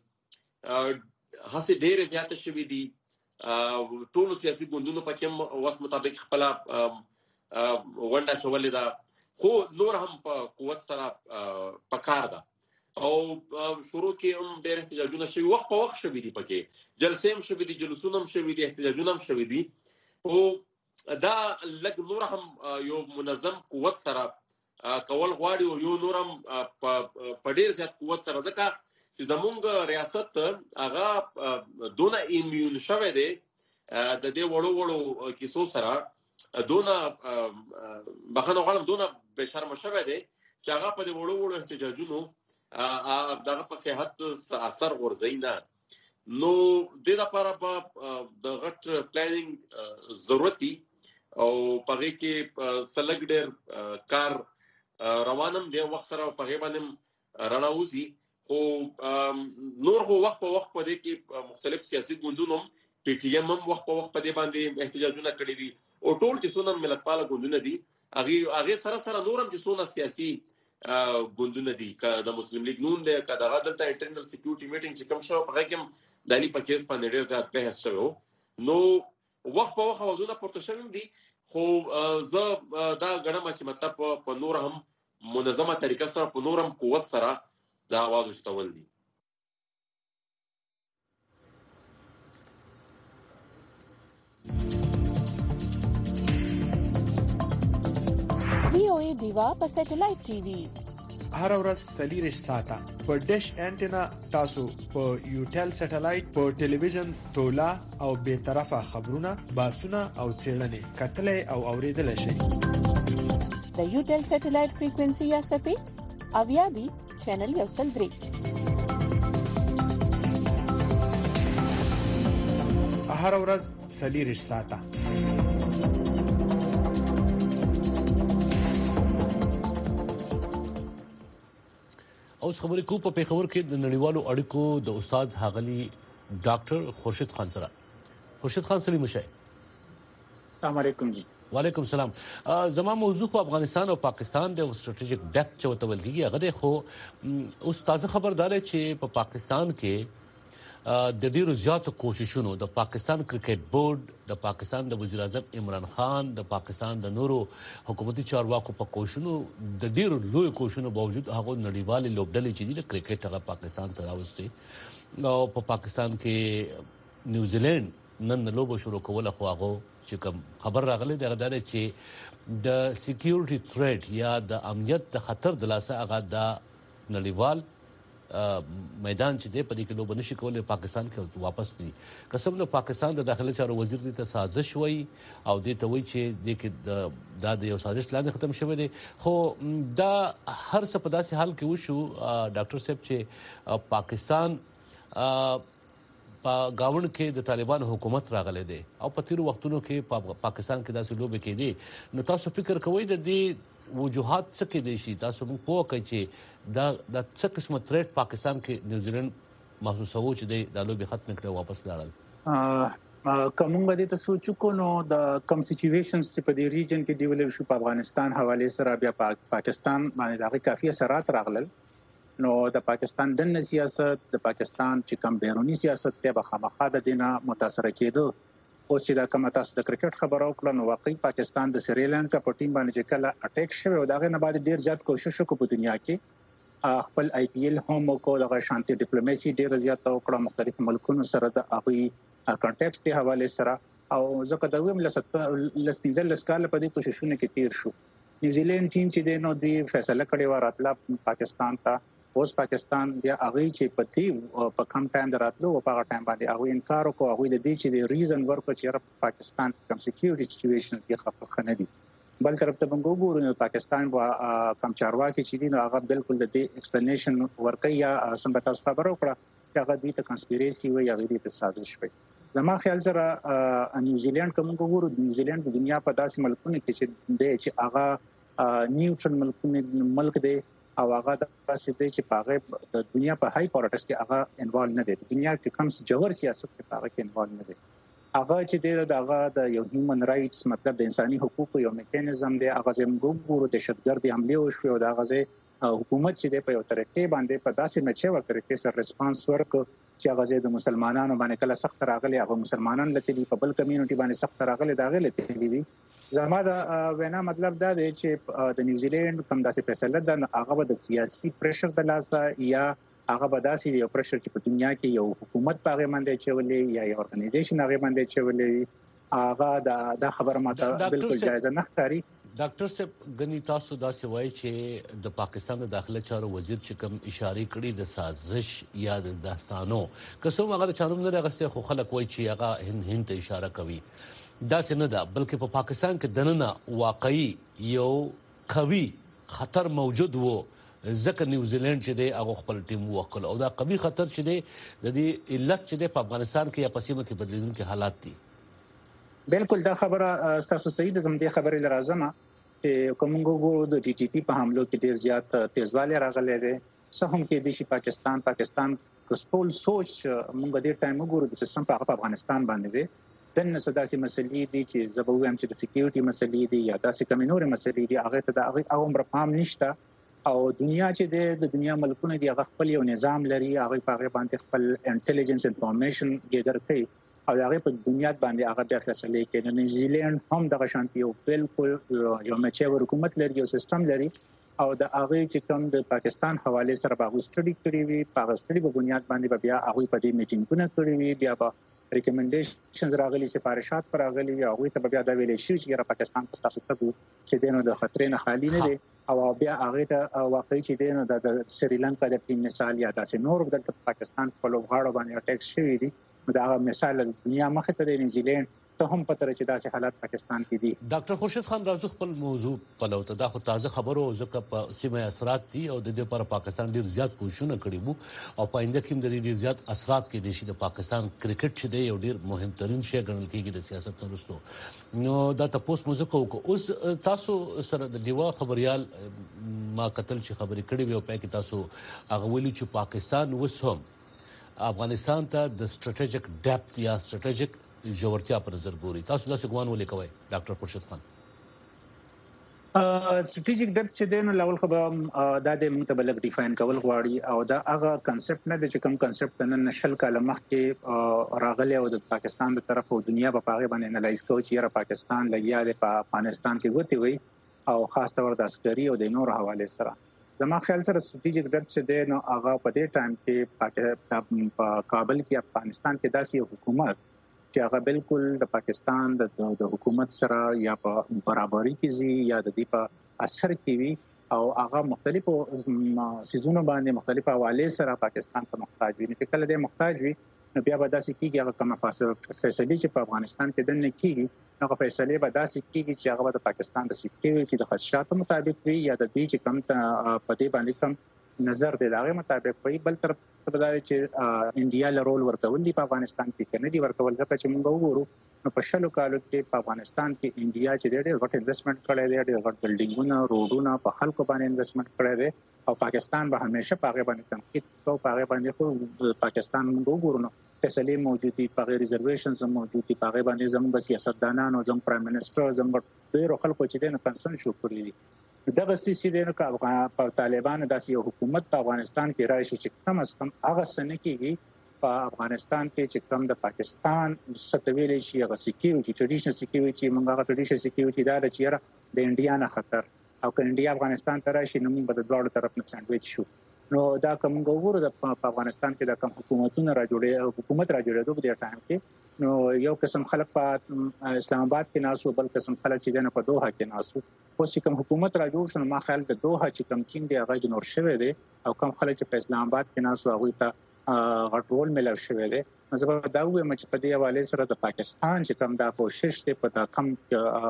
هڅه ډېره زیاته شوې دي، ټول سیاسي ګوندونو په کوم وس مطابق خپل ونډه چولې ده، خو نور هم په قوت سره پکار ده او شروع کې هم ډېر احتجاجونه شوي، وخت په وخت شوي دي، پکې جلسې هم شوي دي، جلوسونه هم شوي دي، احتجاجونه هم شوي دي، او دا لږ نور هم یو منظم قوت سره کول غواړي او یو نور هم په ډېر زیات قوت سره ځکه چې زمونږ ریاست هغه دونه ایمیون شوی دی د دې وړو کیسو سره، دونه بخنه غواړم دونه بشرمه شوی دی چې هغه په دې وړو احتجاجونو دغه په صحت اثر غورځي نه. نو د لپاره په د غټ پلانینګ ضرورت دي او په کې سلګ ډېر کار روانم دی، وخت سره په غیبه نم رڼاوځي، خو نور خو وخت په وخت په دې کې مختلف سیاسي ګوندونو پی ټی ایم هم وخت په وخت په دې باندې احتجاجونه کړي دي او ټول چې څونه ملتپاله ګوندونه دي هغه سره نور هم چې څونه سیاسي ګوندونه دي، که د مسلم لیگ نون دی، که دغه دلته انټرنل سکیورټي میټینګ چې کوم شو په هغه کې د علي په کیس باندې ډېر زیات بحث شوی. نو وخت په وخت اوازونه پورته شوي دي، خو زه دا ګڼم چې مطلب په نور هم منظمه طریقه سره، په نور هم قوت سره دا आवाज وشتول دي. VOA دیوا په سټلایټ ټي وي هر ورځ 24 ساعته په ډیش انټینا تاسو په یوټل سټلایټ په ټلویزیون تولا او به طرفه خبرونه باسونه او څېړنې کتلې او اوریدل شي. د یوټل سټلایټ فریکوئنسي یا سپې اویا دی چینل یو سل درې هر ورځ 24 ساعته. اوس خبرې کو په پیښور کې د نړیوالو اړیکو د استاد ښاغلي ډاکټر خورشید خان سره. خورشید خان سلام شه. السلام علیکم جی. وعلیکم السلام. زما موضوع خو افغانستان او پاکستان د استراتیژیک ډیپ چوته ولګي. هغه خو اوس تازه خبردار چې په پاکستان کې د ډیرو زیاتو کوششونو د پاکستان کرکټ بورډ، د پاکستان د وزیر اعظم عمران خان، د پاکستان د نورو حکومتي چارواکو په کوششونو د ډیرو لوی کوششونو باوجود هغه نړیوالې لوبډلې چې د کرکټ هغه پاکستان ته راوستي او په پاکستان کې نیوزیلند نن لوبه شروع کوله. خو هغه چې کوم خبر راغلی دی هغه دا چې د سکیورټي تھریټ یا د امنیت د خطر د لاسه هغه د نړیوال میدان چې دی په دې کې لوبه نشي کولای پاکستان کې واپس دي. قسم له پاکستان د داخلي چارو وزیر دې ته سازش وای او دې ته وای چې دې کې د یو سازش لاندې ختم شوی دی. خو دا هر څه په داسې حال کې وشو ډاکټر صاحب چې پاکستان په گاوند کې د طالبان حکومت راغله دي او په تیر وختونو کې پاکستان کې داسې لوبه کې دي. نو تاسو فکر کوئ د دې وجوهات څه کې دي شي تاسو موږ پوه کړئ چې دا څه قسمه تھریټ پاکستان کې نیوزیلند محسوسوي چې د لوبي ختم کړي واپس لاړل. کومه د تاسو چکو نو د کم سچويشنز چې په دې ریجن کې ډیولپ شو په افغانستان حواله سره بیا پاکستان باندې دغه کافي اثرات راغلل. نو د پاکستان د سیاست د پاکستان چې کم بیرونی سیاست ته بخامخا د دینه متاثر کېدو. او چې دا کوم تاسو د کرکټ خبرو کړو نو واقعي پاکستان د سریلانکا په ټیم باندې چې کله اٹیک شوی او داغه نه بعد ډیر زیات کوشش وکړو په دنیا کې خپل آی پی ایل هم کو د شانتي ډیپلوماسي ډیر زیات وکړه مختلف ملکونو سره د هغه کانټیکټ ته حواله سره او ځکه دا ویم لس کال په دې کوششونه کې تیر شو. نیوزیلند ټیم چې د نو دی فیصله کړې و راتله پاکستان ته اوس پاکستان بیا هغه چې پتی په کم ټایم دراتلو او په هغه ټایم باندې هغه انکار وکړ هغه د دې چې د ریزن ورکو چې پاکستان کم سکیورټي سچويشن کې خپخنه دي. بل طرف ته موږ وګورو نو پاکستان کم چارواکي چې دي نو هغه بالکل د دې ایکسپلینیشن ورکړي یا سم تاسو خبرو کړه چې هغه د کانسپیریسي وي یا د سازش وي. زما خیال سره نیوزیلند کوم وګورو نیوزیلند د دنیا په داسې ملکونو کې چې هغه نیوټرل ملک دی او هغه د تاسو د چې پاغه د دنیا په هاي پالیټکس کې هغه انوالو نه دي. دنیا کې کوم جوړ سیاست کې پاغه کې انوالو نه دي. هغه چې دغه د یو هیومن رائټس مطلب د انساني حقوقو یو میکانیزم دی. هغه زموږ ګورو د شتګردي حمله وشو او دغه حکومت چې په یو طریقې باندې په داسې نچې ورکړي سر ریسپانس ورکړي چې هغه د مسلمانانو باندې کله سخت راغلي هغه مسلمانان لته په بل کمیونټي باندې سخت راغلي داغه لته دي. زما دا وینا مطلب دا دی چې د نیوزیلند کوم داسې فیصله ده هغه د سیاسي پریشر د لاسه یا هغه به داسې یو پریشر چې په دنیا کې یو حکومت پاغه باندې چولې یا یو ارګنایزیشن هغه باندې چولې هغه دا خبره ماته بالکل جایز نه ښکاري. ډاکټر صاحب غنی تاسو دا سوای چې د پاکستان د داخله چارو وزیر چې کوم اشاره کړې د سازش یا د داستانو کوم هغه چانو نه راغسته خو خلک وای چې هغه هند ته اشاره کوي. دا څنګه ده بلکې په پاکستان کې دننه واقعي یو قوي خطر موجود وو ځکه نیوزیلند چې د هغه خپل ټیم وکړ او دا قوي خطر چې د دې علت چې په افغانستان کې یا پسیمه کې بدلونکي حالات دي. بالکل دا خبره تاسو صحیح ده. زم دې خبرې لرازمه چې کومګو د ټي ټي پی په حملو کې ډیر زیات تیزواله راغلي دي. سهم کې د پاکستان کوسپول سوچ موږ دې ټایم وګورو د سیستم په افغانستان باندې دي. دنه سداسي مسلې دي چې زبویم چې د سکیورټي مسلې دي یا داسې کمینوري مسلې دي هغه ته د هغه عمر پام نشته او دنیا چې د دنیا ملکونه دي هغه خپل یو نظام لري هغه په هغه باندې خپل انټيليجنس انفارمیشن ګیدر کوي او هغه په بنیاد باندې هغه بیا فیصله کوي. نیوزیلند هم د شانتي او بالکل یو مچور حکومت لري، یو سیستم لري او د هغه چې کوم د پاکستان حواله سره باغ سټډي کړی وي، په سټډي په بنیاد باندې بیا هغه په دې میټینګونه کړی وي، بیا به ریکمنډیشنز راغلي، سفارشات پر راغلي وي، هغه ته بیا دا ویل شي چې پاکستان په تاسو ته چې دینو د خطرې نه خالی نه دي او بیا هغه ته واقعي چې دینو د سریلانکا د پین مثال یا د نور د پاکستان په لوغاړو باندې اٹیک شوی دي. دا مثال د دنیا مخ ته د نیوزیلند ته هم پته چې داسې حالات پاکستان کې دي. ډاکټر خورشید خان راځو خپل موضوع پلو ته. دا خو تازه خبرو ځکه په سیمه اثرات دي او د دې لپاره پاکستان ډیر زیات کوششونه کړي وو او په آینده کې هم د ډیر زیات اثرات کې دي چې د پاکستان کرکټ چې دی یو ډیر مهمترین شی ګڼل کېږي د سیاست وروسته. نو دا تاسو مزه کوو اوس تاسو سره د دیوا خبريال ما قتل چې خبرې کړې وي او په کې تاسو هغه ویلي چې پاکستان وسوم افغانستان ته د سټریټیجیک ډیپث یا سټریټیجیک جوړتیا پر نظر ګوري. تاسو دا څنګه ولې کوي ډاکټر خورشید خان؟ سټریټیجیک ډیپث چې دین لول خو دا د متبلغ ډیفاین کول غواړي او دا هغه کنسپټ نه د چې کوم کنسپټ نن نشل کاله مخکې راغلی او د پاکستان د طرف او دنیا په هغه باندې انالایز کوي چې پاکستان لګیا دی په افغانستان کې وتی وي او خاص طور د عسکري او د نور حواله سره. زما خیال سره سټریټیجیک ډیپث چې دین هغه په دې ټایم کې په کابل کې افغانستان کې داسې حکومت چې هغه بالکل د پاکستان د حکومت سره یا په برابرۍ کې زی یا د دې په اثر کې وي او هغه مختلفو سيزونو باندې مختلفه حواله سره پاکستان ته محتاج وي. نه کله د محتاج وي بیا به داسې کیږي هغه کومه فیصله چې په افغانستان کې دنه کیږي هغه فیصله به داسې کیږي چې هغه د پاکستان د سکیورټي د خدشاتو مطابق وي یا د دې چې کوم په دې باندې کوم نظر دی دغه مطابق وي. بل طرف په دا چې انډیا له رول ورکول دي په افغانستان کې کنه دي ورکول ځکه چې موږ وګورو په شلو کالو کې په افغانستان کې انډیا چې ډېر غټ انویسټمنټ کړی دی، ډېر غټ بلډینګونه، روډونه په خلکو باندې انویسټمنټ کړی دی او پاکستان به همیشه په هغه باندې تنقید کوي. په هغه باندې خو پاکستان موږ وګورو نو فیصله موجود دي، په ریزرویشنز موجود دي، په هغه باندې زموږ سیاستدانانو زموږ پرایم منسٹر زموږ ډېر خلکو چې د کنسرن شو کړی دي. دغه ستې دي نو په طالبان داسې یو حکومت په افغانستان کې راشي چې کم از کم هغه سن کېږي په افغانستان کې چې کم د پاکستان ستویل شي هغه سکیورټي ټریډیشنل سکیورټي موږ هغه ټریډیشنل سکیورټي دا چې د انډیا نه خطر او که انډیا افغانستان ته راشي نو موږ به د دوه طرف نه سانډویچ شو. نو دا کوم وګورو د افغانستان کې د کوم حکومتونو حکومت راجوړېدو په دې ټایم کې نو یو قسم خلک په اسلام آباد کې ناسو، بل قسم خلک چې دنه په دوحه کې ناسو. اوس چې کوم حکومت راجوړ شو ما خیال د دوحه چې کوم ټیم دی هغه جوړ شوی دی او کوم خلک چې په اسلام آباد کې ناسو هغه ته غټول ملو شوی دی. زه دا وایم چې په دې حواله سره د پاکستان چې کوم دا کوشش دی په تا کم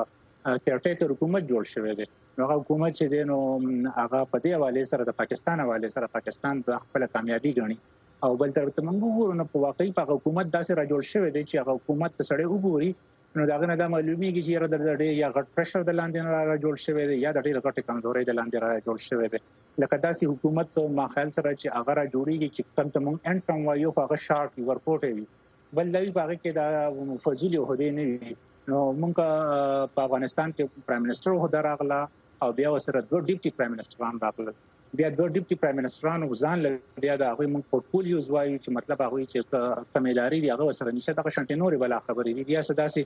کېرټیکر حکومت جوړ شوی دی نو هغه حکومت چې دی نو هغه په دې حواله سره د پاکستان حواله سره پاکستان د خپل کامیابی غني او بل طرف ته موږ وګورو نو په واقعي په حکومت داسې راجوړ شوی دی چې هغه حکومت ته سړی وګوري نو دا غنه د معلومیږي چې را د ډېر یا غټ پرشر د لاندې را جوړ شوی دی یا د ډېر غټ کمزوري د لاندې را جوړ شوی دی. لکه داسې حکومت ما خیال سره چې هغه را جوړیږي چې کم ته مونږ انټ کوم وایو هغه شارټ ورکوټ وي بل دوی باغ کې دا فضیل هدي نه وي. نو مونږ په افغانستان کې پرایم منسٹر هدا راغلا او بیا وسره دوه ډیپټي پرایم منسٹران راغله، بیا دوه ډیپټي پرایم منسٹران ځان له بیا د هغه مونږ پورټفولیوز وایو چې مطلب هغه چې کمیلاری دی هغه سره نشه د شانتي نوري بل خبرې دي بیا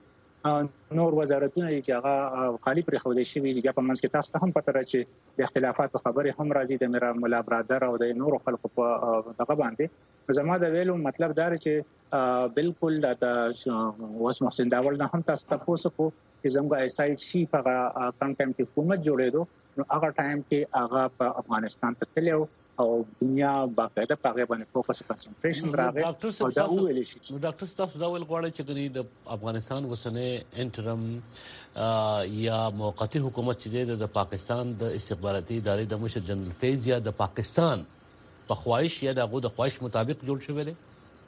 سداسي نور وزارتونه چې هغه خالی پر خوده شي وی په منځ کې تاسو هم پته را چې د اختلافات خبرې هم راځي د میرا مولا برادر او د نور خلکو په دغه باندې زما د ویلو مطلب دا چې بالکل د وس محسن داول نه هم تاسو تاسو کو چې زموږ ایس آی سی په کم ټایم کې حکومت جوړېدو نو هغه ټایم کې هغه په افغانستان ته تلو او دنیا باقاعده په هغه باندې فوکس کنسنټریشن راغی او دا ویل شي. نو ډاکټر تاسو دا ویل غواړئ چې د افغانستان وسنه انټرم یا موقتی حکومت چې د پاکستان د استخباراتي ادارې د مشر جنرال فیض یا د پاکستان په خواهش یا د خواهش مطابق جوړ شوی دی؟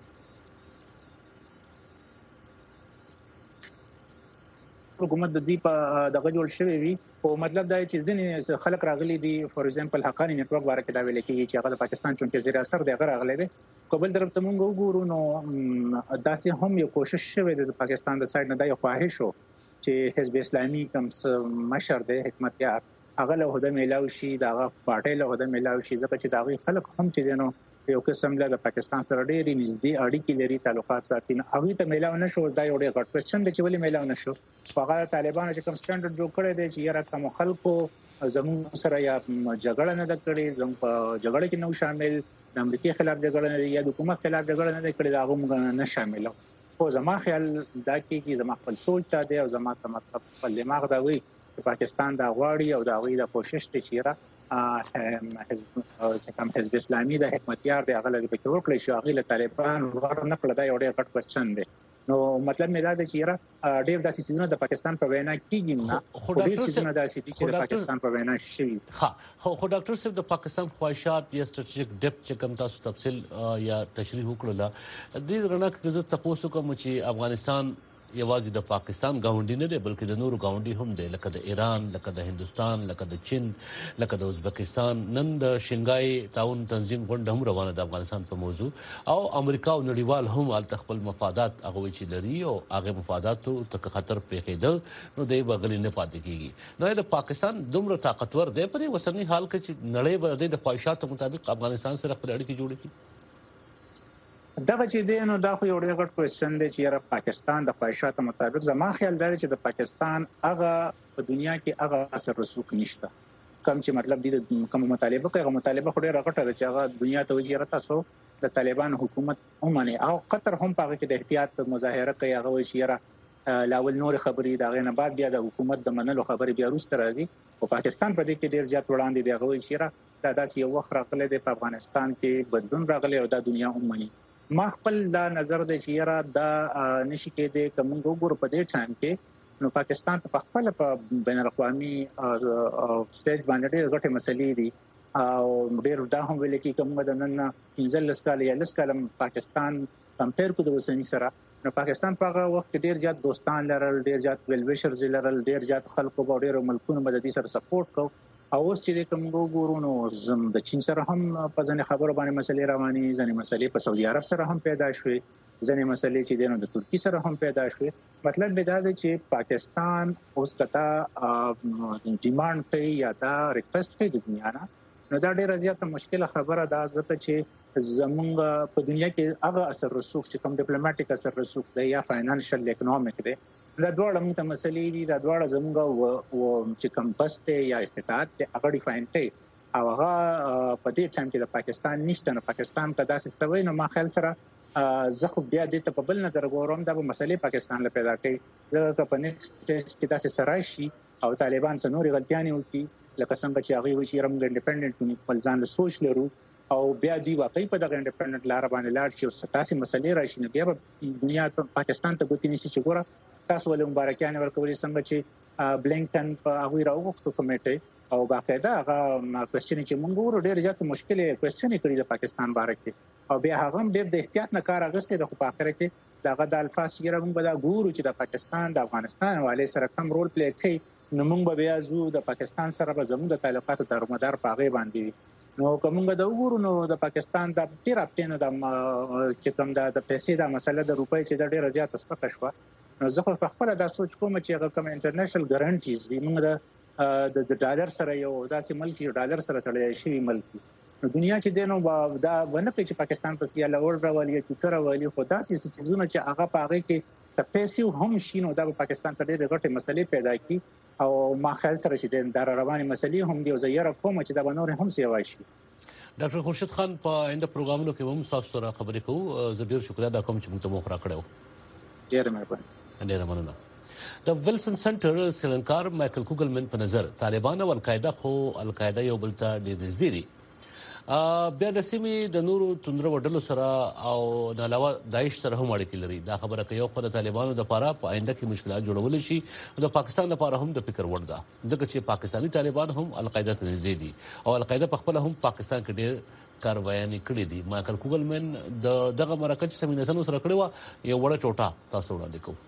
حکومت د دې په دغه جوړ شوی وي او مطلب دا چې ځینې خلک راغلي دي فور ایگزامپل حقانی نتورک باره کې دا ویل کېږي چې هغه د پاکستان چونکه زیر اثر دی هغه راغلي دي قبل طرف ته مونږ وګورو نو داسې هم یو کوشش شوی دی د پاکستان د سایډ نه دا یو خواهش وو چې حزب اسلامي کوم مشر دی حکمت یار هغه له هدا میلاو شي دا پارټي له هدا میلاو شي ځکه چې دا خلک هم چې دینو یو قسم له پاکستان سره ډېری نږدې اړیکې لري، تعلقات ساتي. هغه ته میلاو نشو. دا یو ډېر غټ کوېسچن دی چې ولې میلاو نشو. هغه طالبانو چې کوم سټانډرډ جوړ کړی دی چې یاره کوم خلکو زموږ سره یا جګړه نه کړې، زموږ په جګړه کې نو شامل، د امریکای خلاف جګړه نه یا د حکومت خلاف جګړه نه کړې، دا هم نه شامل. خو زما خیال دا کې زما خپل سوچ ته دی او زما خپل دماغ دا وی چې پاکستان دا غواړي او دا غوي د کوشش ته چیرې کوم حزب اسلامي د حکمتیار دی هغه لږ پکې وکړي چې هغه له طالبان ورنه کړل. دا یو ډېر غټ کوېسچن دی. نو مطلب مې دا دی چې ډېر داسې سيزونه د پاکستان په وینا کېږي نه، ډېر سيزونه داسې دي چې د پاکستان په وینا شي. خو ډاکټر صاحب د پاکستان خواهشات یا ستراتیژیک ډیپ چې کوم تاسو تفصیل یا تشریح وکړه، د رڼا کې تاسو کوم چې افغانستان یوازې د پاکستان گاونډي نه دی بلکې د نورو گاونډي هم دی، لکه د ایران، لکه د هندستان، لکه د چین، لکه د ازبکستان. نن د شنګای تعاون تنظیم غونډه هم روانه د افغانستان په موضوع او امریکا او نړیوال هم الته خپل مفادات هغه چې لري او هغه مفاداتو ته خطر پیښېدل نو دی بغلی نه پاتې کیږي. نو د پاکستان دومره طاقتور دی په وسنی حال کې چې نړۍ به د خواهشاتو مطابق افغانستان سره خپل اړیکې جوړې کړي. دا چې دی نو دا خو یو ډېر غټ کوېسچن دی چې پاکستان د خواهشاتو مطابق، زما خیال دی چې د پاکستان هغه په دنیا کې هغه اثر رسوخ نشته. کوم چې مطلب دی کوم مطالبه کوي، هغه مطالبه خو ډېر غټه ده چې هغه دنیا ته وجه تاسو د طالبان حکومت اومنه او قطر هم په کې د احتیاط مظاهره کوي. هغه وایي چې لاول نور خبرې دا غنه بعد بیا د حکومت د منلو خبرې بیا روسته راځي. او پاکستان په دې کې ډېر زیات وړاندې دی. هغه وایي چې دا داسې یو وخت راغلی دی په افغانستان کې بدلون راغلی او دا دنیا اومني. ما خپل دا نظر دی چې دا نشي کېدی کوم وګورو په دې ټایم کې نو پاکستان په خپل په بین الاقوامي سټیج باندې ډېر غټه مسلې دي او ډېر دا هم ویل کې کوم د نن 15 کال یا 10 کال پاکستان کمپیر کو د وسنی سره، نو پاکستان په هغه وخت کې ډېر زیات دوستان لرل، ډېر زیات ویل ویشرز لرل، ډېر زیات خلکو په ډېر ملکونو باندې سره سپورټ کو. او اوس چې کوم وګورو نو زم د چین سره هم په ځنې خبرو باندې مسلې رواني، ځنې مسلې په سعودي عرب سره هم پیدا شوې، ځنې مسلې چې دینو د ترکی سره هم پیدا شوې. مطلب دا دی چې پاکستان اوس کتا ډیماند کوي یا دا ریکوست کوي د دنیا نه، نو دا ډېر زیات مشکله خبره ده ځکه چې زمونږ په دنیا کې هغه اثر رسوخ چې کوم ډیپلوماټیک اثر رسوخ دی یا فاینانشل اکونومیک دی، دا ډول موږ ته مسلې دي. دا ډول زموږ چې کوم بست یا استطاعت دی هغه ډیفاین کوي او هغه په دې ټایم کې د پاکستان نشته. نو پاکستان په داسې سوي نو ما خیال سره زه خو بیا دې ته په بل نظر ګورم دا به مسلې پاکستان له پیدا کوي. ځکه په نیکسټ سټیج کې داسې سره شي او طالبان سنوري غلطیانې وکړي لکه څنګه چې هغه وایي چې موږ انډیپندنت ونی خپل ځان له سوچ لرو او بیا دوی واقعي په دغه انډیپندنت لار باندې لاړ شي او ستاسي مسلې راشي، نو بیا په دنیا ته پاکستان ته ګوتې نشي چې ګوره تاسو ولې مبارکیان ورکولې څنګه چې بلینکن په هغه راوغوښتو کمیټه او باقاعده هغه کوېسچن چې موږ ورو ډېر زیات مشکلې کوېسچن کړي د پاکستان باره کې او بیا هغه هم ډېر د احتیاط نه کار اغستې د خو په اخر کې دغه د الفاظ یې موږ به دا ګورو چې د پاکستان د افغانستان والي سره کوم رول پلی کوي، نو موږ به بیا زو د پاکستان سره به زموږ د تعلقاتو دارومدار په هغه باندې نو کومه د وګورو نو د پاکستان د ډیر اپټینه د چې کوم د پیسې د مسله د روپۍ چې د ډیر زیات سپک شو، نو زه په خپل دا سوچ کوم چې هغه کوم انټرنیشنل ګارانټیز وي موږ د ډالر سره یو داسې ملک یو ډالر سره تړلی شي ملک نو دنیا چې دینو دا ونه چې پاکستان په سیاله اور راولي چې تر راولي خو داسې سيزونه چې هغه په هغه کې د پیسې هم شینو دا پاکستان ته ډېر غټه مسلې پیدا کی او ما خیال سره چې د رواني مسلې هم دی او زیره کوم چې دا بنور هم سیوا شي. ډاکټر خورشید خان په انده پروګرامونو کې هم تاسو سره خبرې کوو، زه ډیر شکر ادا کوم چې موږ ته موخه راکړو. ډیر مهرباني. ډیر مننه. د ویلسن سنټر سیلنکار مایکل کوګلمن په نظر طالبان او القاعده خو القاعده یو بل ته ډیر نږدې دي، بیا د سیمې د نورو توندرو وډلو سره او د علاوه داعش سره هم اړیکې لري. دا خبره کوي خو د طالبانو د لپاره په آینده کې مشکلات جوړول شي او د پاکستان لپاره هم د فکر وړ ده، ځکه چې پاکستانی طالبان هم القاعده ته نږدې دي او القاعده په خپل هم پاکستان کې ډېر کاروایانې کړې دي. مایکل کوګلمن دغه مرکه چې سمینسنو سره کړې و یو وړه ټوټه تاسو وړاندې کوو.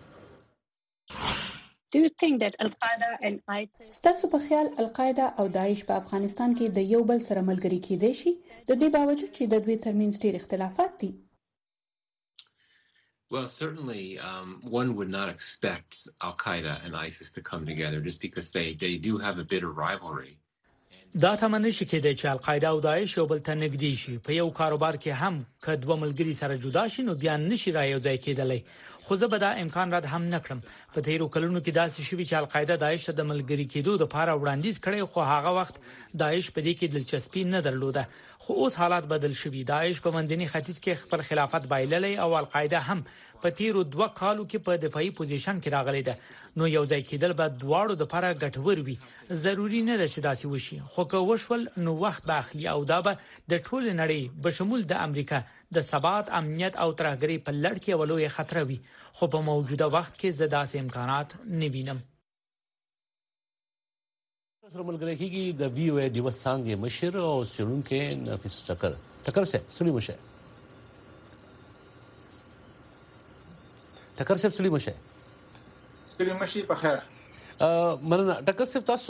Do you think that Al-Qaeda and ISIS ستاسو په خیال القاعده او داعش په افغانستان کې د یو بل سره ملګري کېدای شي د دې باوجود چې د دوی ترمنځ ډېر اختلافات دي؟ Well, certainly one would not expect Al-Qaeda and ISIS to come together just because they do have a bitter rivalry. دا تمنه شي کېدای چې القاعده او داعش یو بل ته نږدې شي په یو کاروبار کې هم کډو ملګری سره جدا شي نو بیا نشي رايو ځای کېدلای خو زه به دا امکان رد هم نکړم په تیرو کلونو کې داسې شوي چې القاعده داعش د ملګری کېدو لپاره وړاندیز کړي خو هغه وخت داعش په دې کې دلچسپي نه درلوده خو اوس حالات بدل شوي داعش په منځني ختیځ کې خپل خلافت بایللې او القاعده هم په تیرو 2 کالو کې په دفاعي پوزیشن کې راغلي ده نو یو ځای کېدل به دواړو د لپاره ګټور وي ضروری نه ده چې داسې وشي خو که وشول نو وخت به اخلي او دا به د ټول نړۍ بشمول د امریکا د ثبات امنیت او ترهګرۍ په لړ کې ولوي خطر وي خو په موجوده وخت کې زداسې امکانات نه وینم سره ملګری کیږي د وی او ډیو څنګه مشر او سړونکو نفیس ټکر سه سړي مشه ټکر سه سړي مشه په خیر مننه ټکر سه تاسو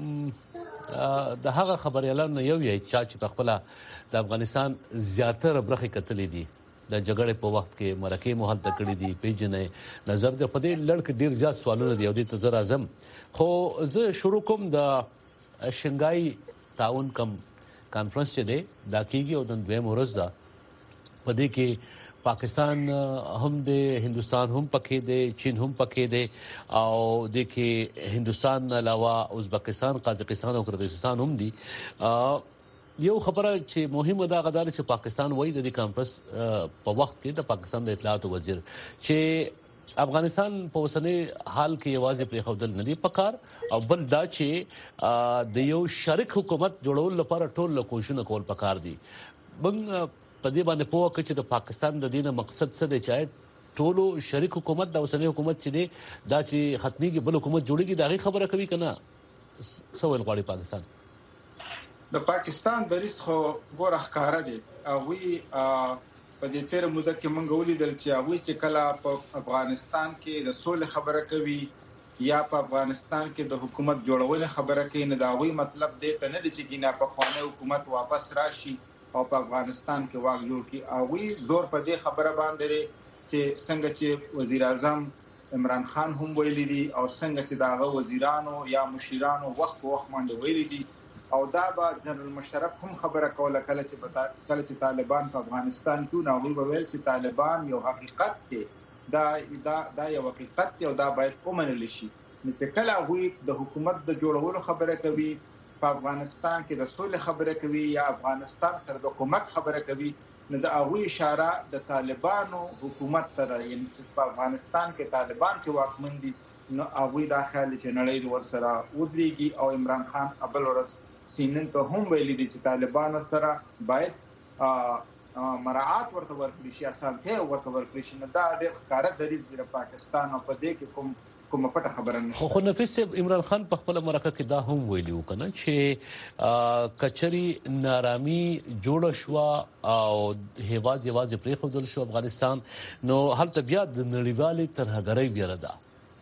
د هغه خبريالانو یو یې چې په خپل د افغانستان زیاتره برخه کتلې دي د جګړې په وخت کې مرکه مهال تکړې دي پیجنې نظر د پدې لړک ډیر زیات سوالونه دي او د تزر اعظم خو زه شروع کوم د شنګای تعاون کانفرنس چې دی دا کیږي او د دویم ورځ دا پدې کې پاکستان هم د هندستان هم پکې دی چین هم پکې دی او د کې هندستان علاوه ازبکستان قازقستان او قرغیزستان هم دي یو خبره چې مهمه ده غدار چې پاکستان وایي د دې کانفرنس په وخت کې د پاکستان د اطلاعات وزیر چې افغانستان په اوسنۍ حال کې یوازې پرې خودل نه دی پکار او بل دا چې د یو شریک حکومت جوړول لپاره ټول کوششونه کول پکار دي بنګ په دې باندې پوه کړي چې د پاکستان د دینه مقصد څه دی چې ټولو شریک حکومت د اوسنۍ حکومت چې دی دا چې ختميږي بل حکومت جوړيږي دا غي خبره کوي کنه سوال غواړي پاکستان د پاکستان د ریس خو ګوره ښکارا دي او وی په دې تیر موده کې مونږ ولیدل چې هغه چې کله په افغانستان کې د سولې خبره کوي یا په افغانستان کې د حکومت جوړول خبره کوي نه دا وی مطلب دی ته نه چې ګینه په خوانه حکومت واپس راشي او په افغانستان کې واګ جوړ کی او وی زور په دې خبره باندې چې څنګه چې وزیر اعظم عمران خان هم ویلي دي او څنګه چې داغه وزیرانو یا مشیرانو وخت په وخت باندې ویلي دي او دا به جنرال مشرف هم خبره کوله کله چې طالبان په افغانستان کې نو وی ویل چې طالبان یو حقیقت دی دا یو حقیقت دی او دا باید ومنل شي چې کله وی د حکومت د جوړولو خبره کوي په افغانستان کې د سولې خبره کوي یا افغانستان سره د حکومت خبره کوي نو د هغه اشاره د طالبانو حکومت ته یعنی چې په افغانستان کې طالبان چې واکمن دي نو هغه د خیال چې نړۍ ورسره ودرېږي او عمران خان ابل ورس سینن ته هم ویلي دي چې طالبانو سره باید مراعات ورته ورکړي شي اسانته ورته ورکړي شي نو دا د ښکارا دریز د پاکستان او په دې کې کومه پټه خبره نشته خو نفیس عمران خان په خپل مرکه کې دا هم ویلي وکنه چې کچري نارامي جوړ شو او هیواد یوازې پرې خودل شو افغانستان نو هلته بیا د نړیوالې ترهګرۍ بیره ده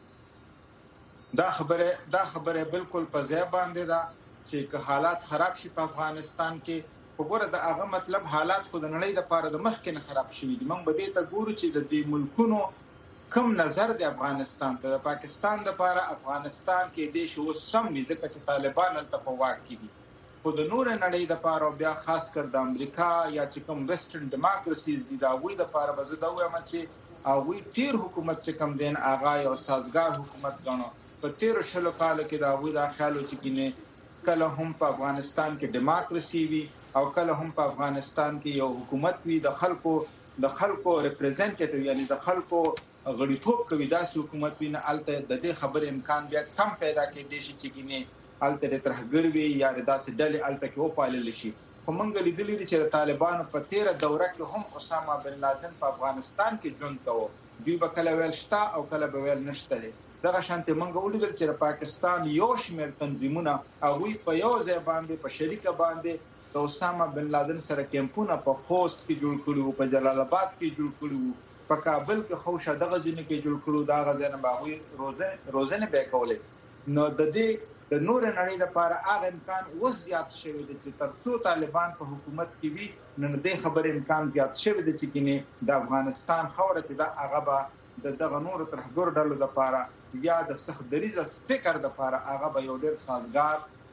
دا خبره بالکل په ځای باندې ده چې که حالات خراب شي په افغانستان کې وګوره دا هغه مطلب حالات خو د نړۍ لپاره د مخ کې نه خراب شي دي موږ به دې ته ګورو چې د دې ملکونو کم نظر د افغانستان ته پاکستان لپاره افغانستان کې د شو سم ځکه چې طالبان تل په واک کې دي خو د نور نړۍ لپاره بیا خاص کر د امریکا یا چې کوم ویسټرن ډیموکراسيز دي دا وې لپاره به زه دا وایم چې هغه تیر حکومت چې کم دین آغا او سازگار حکومت غنو په تیر شلو کال کې دا وې د خیالو چې کینه کله هم په افغانستان کې ډیموکراسي وي او کله هم په افغانستان کې یو حکومت وي د خلکو ریپرزنټیټیو یعنی د خلکو غړیتوب کوي داسې حکومت وي نه الته د دې خبر امکان بیا کم پیدا کېدي شي چې کینه الته د ترهګر وي یا داسې ډلې الته کې وپالل شي خو مونږ لیدلې دي چې طالبانو په تیر دوره کې هم اسامه بن لادن په افغانستان کې ژوند کاوه دوی به کله ویل شتا او کله به ویل نشته دغه شانته مونږ ولیدل چې پاکستان یو شمېر تنظیمونه هغه په یو ځای باندې په شریکه باندې د اسامه بن لادن سره کیمپونه په خوست کې جوړ کړو په جلال آباد کې جوړ کړو په کابل کې خوشه دغه ځینې کې جوړ کړو دا غزنه باغوي روزنه به کولې نو د دې د نور نړۍ لپاره هغه امکان وزیات شوی دی چې ترڅو طالبان په حکومت کې وي نو د خبر امکان زیات شوی دی چې کینه د افغانستان خوره چې دا هغه به دغه نور ترهګر ډلو لپاره یا د سخت دریزه فکر د لپاره هغه به یو ډېر سازگار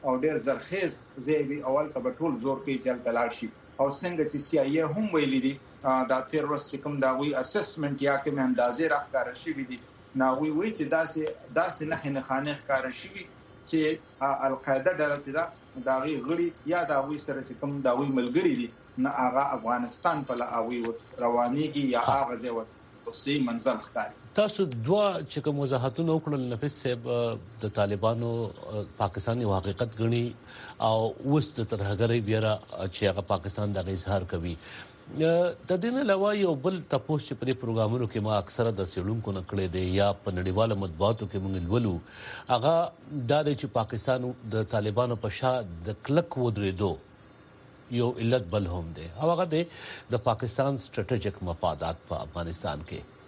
او ډېر زرخیز زیوی اول ته ټول زور کوي چې تلل شي او څنګه چې سی آی هم ویلي دي دا تیر ورځ کوم دا وی اسسمنت یا کوم اندازې راخاره شي دي ناوی وی چې داسې نه خانه ښکار شي چې القاعده ډله چې دا غي غړي یا دا وی سره چې کوم دا وی ملګری دي نه هغه افغانستان په لاوی روانيږي یا هغه ځای وسي منځل ښکاري. تاسو دوه چې کوم وضاحتونه وکړل نفس صاحب د طالبانو پاکستاني حقیقت غني او اوس د ترهګرۍ بیره چې هغه پاکستان د اظهار کوي د دې نه علاوه یو بل تاسو چې په پروګرامونو کې ما اکثره د سیلونکو نکړې دي یا په نړیواله مطبوعاتو کې موږ ولولو هغه د چې پاکستان د طالبانو په شا د کلک ودرېدو یو علت بل هم دی او هغه د پاکستان سټریټیجیک مفادات په افغانستان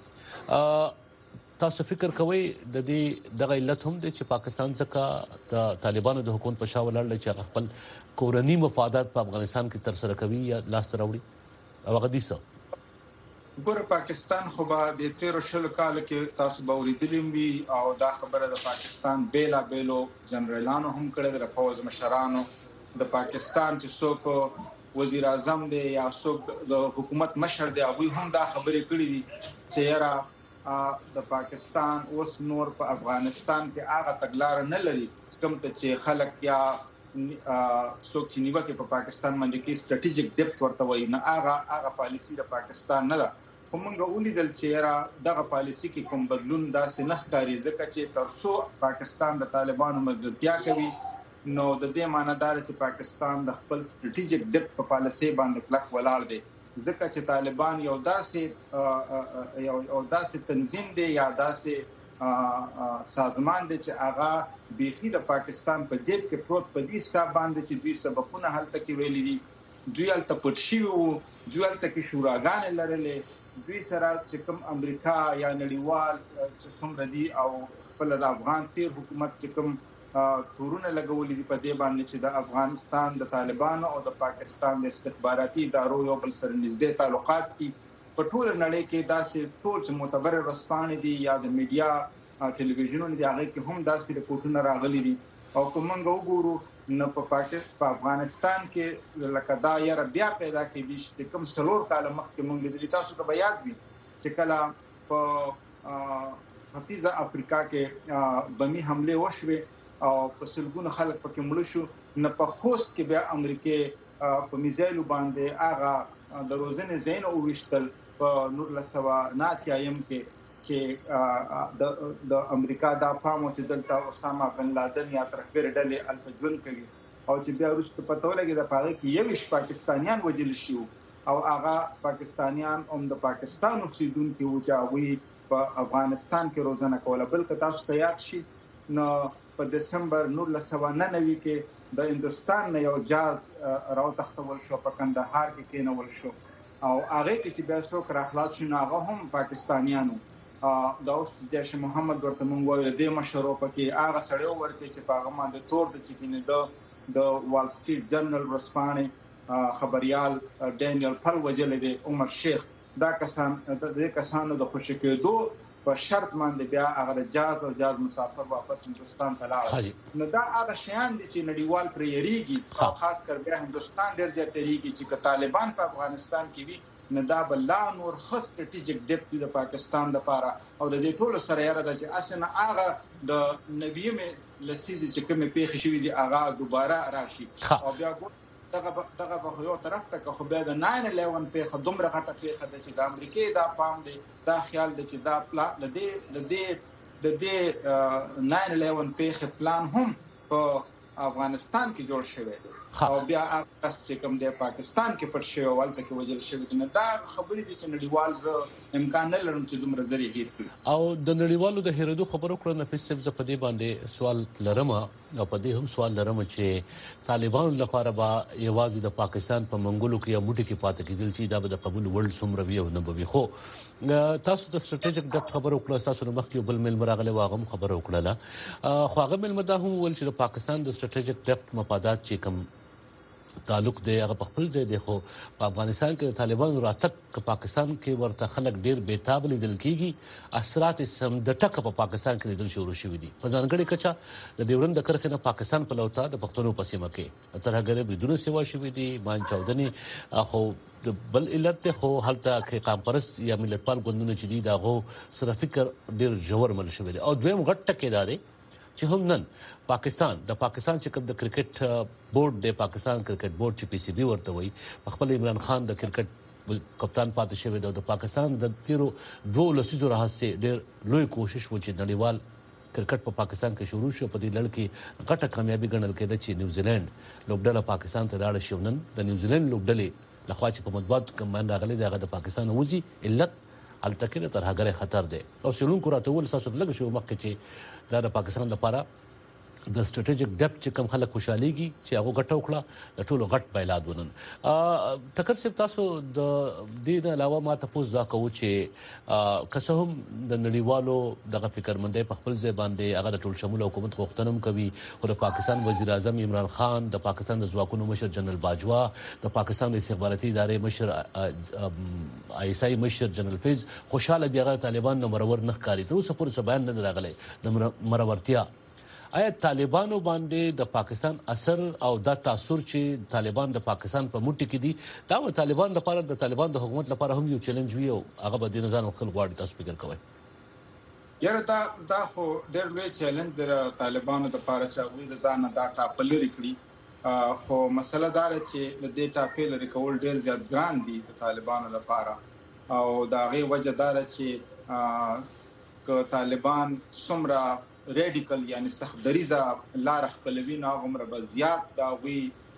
کې تاسو فکر کوئ د دې دغه علت هم دی چې پاکستان څخه د طالبانو د حکومت په شا ولاړ چې خپل کورنی مفادات په افغانستان کې تر سره کوي یا لاس راوړي او هغه دي څه ګور پاکستان خو به د 13 کال کې تاسو به ورېدلم وي او دا خبره د پاکستان بیلو جنرالانو هم کړه د فوج مشرانو د پاکستان چې څوک وزیر اعظم دی یا څوک د حکومت مشر دی هغه هم دا خبرې کړې دي چې یاره د پاکستان اوس نور په افغانستان کې هغه تګلار نه لري کوم ته چې خلک یا څوک چې نیوکه په پاکستان باندې کې سټریټیجیک ډیپت ورته وایي نه هغه پالیسی د پاکستان نه ده کومه ولیدل چې یاره دغه پالیسی کې کوم بدلون داسې نه ښکاري ځکه چې ترڅو پاکستان د طالبانو ملګرتیا کوي نو د دې معنی دا چې پاکستان د خپل سټریټیجیک ډیپت په پالیسي باندې کلک ولاړ دی ځکه چې طالبان یو داسې تنظیم دی یا داسې سازمان دی چې هغه بيخي د پاکستان په جیب کې پروت په دې حساب باندې چې دوی سبقونه هلته کې ویلي دي دوی هلته پټ شي وو دوی هلته کې شوراګانې لرلې دوی سره چې کوم امریکا یا نړیوال چې څومره دي او خپل د افغان تیر حکومت کې کوم تورونه لګولې دي په دې باندې چې د افغانستان د طالبانو او د پاکستان د استخباراتي ادارو یو بل سره نږدې تعلقات دي په ټول نړۍ کې داسې ټول چې معتبر رسپانې دي یا د میډیا ټلویزیونونو دي هغه کې هم داسې رپورټونه راغلي دي او کومنګ وګورو نو په افغانستان کې لکه دا یاره بیا پیدا کېدي چې کوم څلور کال مخکې موږ لیدل تاسو ته بیا یاد وي چې کله په ختیځه افریقا کې بمی حمله وشوه او په سلګونو خلک پکې مړ شو نه په خوست کې بیا امریکای په میزایلو باندې هغه د روزنې زین او وشتل په 1990 کې چې د امریکا د پامو چې دلته اسامه بن لادن یا ترهګر ډلې الفجون کوي او چې بیا وروسته پته ولګي د پاره کې یوش پاکستانیان وجل شي او هغه پاکستانیان هم د پاکستان اوسیدونکو و چې هغه په افغانستان کې روزنه کوله بلکې تاسو ته یاد شي نو په دسمبر 1999 کې د هندستان نه یو جاز راو تختول شو په کندهار کې کېنول شو او هغه چې بیا څوک راخلاص شو هغه هم پاکستانیانو دا اوس د محمد ورته مونږ وایو د مشرو پکې هغه سړیو ورته چې په هغه باندې تور د چکینه د وال سټریټ جرنل رسپانه خبريال ډینیل پل وجل دی عمر شیخ دا کسانو د خوشی کېدو په شرط باندې بیا هغه جاز او جاز مسافر واپس هندستان ته لاړ نو دا هغه شیان دي چې نړیوال پر یریږي او خاص کر بیا هندستان ډیر زیات یریږي چې طالبان په افغانستان کې وي نه دا بل نور خاص سټریټیجیک ډیپت د پاکستان لپاره او د دې ټولو سره یاره د چې اسنه هغه د نویم لسیزي چې کوم پیښ شوی دی هغه دوباره راشي او بیا دغه په یو طرف ته خو بیا د 9/11 په دومره غټه پیښه ده چې د امریکای دا پام دی دا خیال دی چې دا پلان د دې 9/11 پیښه پلان هم په افغانستان کې جوړ شوی دی او بیا هغه چې کوم د پاکستان کې پټ شوی ولته کې وجل شوی نه دا خبرې دي چې نړیوال ز امکان نه لرم چې دومره زری هیر کړي او د نړیوالو د هیرودو خبرو کړو نفس صاحب ز په دې باندې سوال لرم او په دې هم سوال لرم چې طالبانو لپاره با یوازې د پاکستان په منګولو کې یا موټي کې پاتې کېدل چې دا به د قبول ورلد سمروي او نه به خو تاسو د سټریټیجیک ډیپت خبرو کړو تاسو نو مخکې بل مل مراغله واغم خبرو کړله خو هغه مل مده هم ول چې د پاکستان د سټریټیجیک ډیپت مفادات چې کوم تعلق دی هغه په خپل ځای دی خو په افغانستان کې طالبانو راتګ پاکستان کې ورته خلک ډیر بیتاب لیدل کیږي اثرات سم د ټکه په پاکستان کې لیدل شروع شوي دي په ځانګړي کچه د ډیورند د کرښې نه پاکستان په لوتا د پښتنو په سیمه کې ترهګر بریدونه سیوا شوي دي مان چاودني خو بل علت خو هلته کې قام پرست یا ملتپال ګوندونه چې دي دغه سره فکر ډیر ژور مل شوی دی او دویم غټ ټکی دا دی چې هم نن پاکستان چې کوم د کرکټ بورډ د پاکستان کرکټ بورډ چې پی سی بي ورته وایي خپل عمران خان د کرکټ کپتان پاتې شوی دی د پاکستان د تیرو 2 لسیزو راهسه ډېر لوی کوشش و چې نړیوال کرکټ په پاکستان کې شروع شو په دې لړ کې غټه کامیابی ګڼل کېده چې نیوزیلند لوبډله پاکستان ته لاړ شو نن د نیوزیلند لوبډلې لخوا چې په مطبوعات کمان راغلي دغه د پاکستان وځي علت التکره تر هغه خطر دی او سیلون کو راته ول ساسو لګ شو مخکې چې دا د پاکستان لپاره د سټریټیجیک ډیپت چې کوم خلک خوشاليږي چې هغه غټه وکړه د ټولو غټ بایلاد ونن ټکر سپ تاسو د دې علاوه ما تاسو دا کوو چې قسم د نړیوالو دغه فکرمندۍ په خپل ځای باندې هغه د ټول شمول حکومت غوښتنم کوي او د پاکستان وزیر اعظم عمران خان د پاکستان د ځواکونو مشر جنرال باجوا د پاکستان د استخباراتي ادارې مشر آی اس آی مشر جنرال فیض خوشاله دي هغه طالبان نو مرور نه ښکاری تر اوسه پورې بیان نه راغلی د مرورتیا آیا طالبانو باندې د پاکستان اثر او د تاثیر چې طالبان د پاکستان په موټي کې دي دا و طالبان لپاره د طالبان د حکومت لپاره هم یو چیلنج وي او هغه به د نظام خپل غواړي تاسو فکر کوئ یاره دا خو ډېر لوی چیلنج دی طالبانو لپاره چې هغه د ځان دا ټاپل لري کړی خو مسله دا ده چې د دې ټاپل لري کول ډېر زیات ګران دي د طالبانو لپاره او دا غي وجه دا چې طالبان څومره ریډیکل یعنی سخت دریزه لار خپلوي نه عمر به زیات دا وی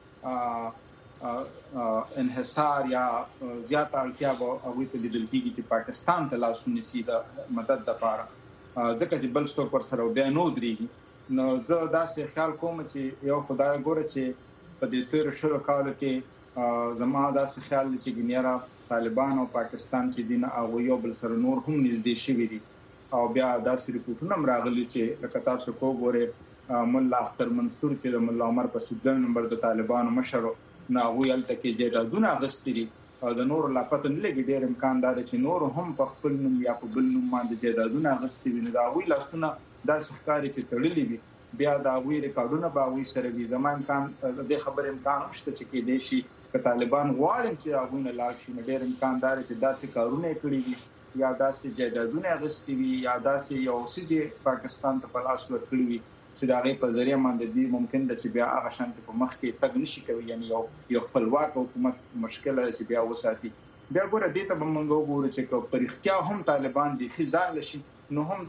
انحصار یا زیات اړتیا به هغه ته لیدل کیږي چې پاکستان ته لاسونه سي د مدد لپاره ځکه چې بل څوک پر سره بیا نو درېږي نو زه داسې خیال کوم چې یو خدای ګوره چې په دې تیر شلو کالو کې زما داسې خیال چې ګنیرا طالبان او پاکستان چې دین او یو بل سره نور هم نږدې شوي دي او بیا داسې ریپورتونه راغلي چې لکه تاسو کو ګوره مولا اختر منصور چې د مولا عمر په 17 نمبر د طالبانو مشر نه ویل ته کې جیدادونه غستري او د نور لا پته نه لګي ډېر امکان دار چې نور هم په خپل نوم یا په بل نوم باندې جیدادونه غستري نه دا وی لاسونه د ښکاری چې تړلې وي بیا دا وی ریکارډونه به وی سره وي زمان امکان د خبر امکان شته چې کې دي شي ک طالبان غواړي چې هغه نه لاړ شي ډېر امکان دار چې داسې کارونه کړی وي یا داسې جیدادونه غستې وي یا داسې یو سیزي پاکستان ته په لاس ورکړي وي چې دا غي په ذریعہ باندې دی ممکن ده چې بیا هغه شانت په مخ کې تګ نشي کوي یعنی یو خپلواک حکومت مشکله چې بیا وساتي بیا ګوره دې ته موږ وګورو چې په اړتیا هم طالبان دي خزان لشي نو هم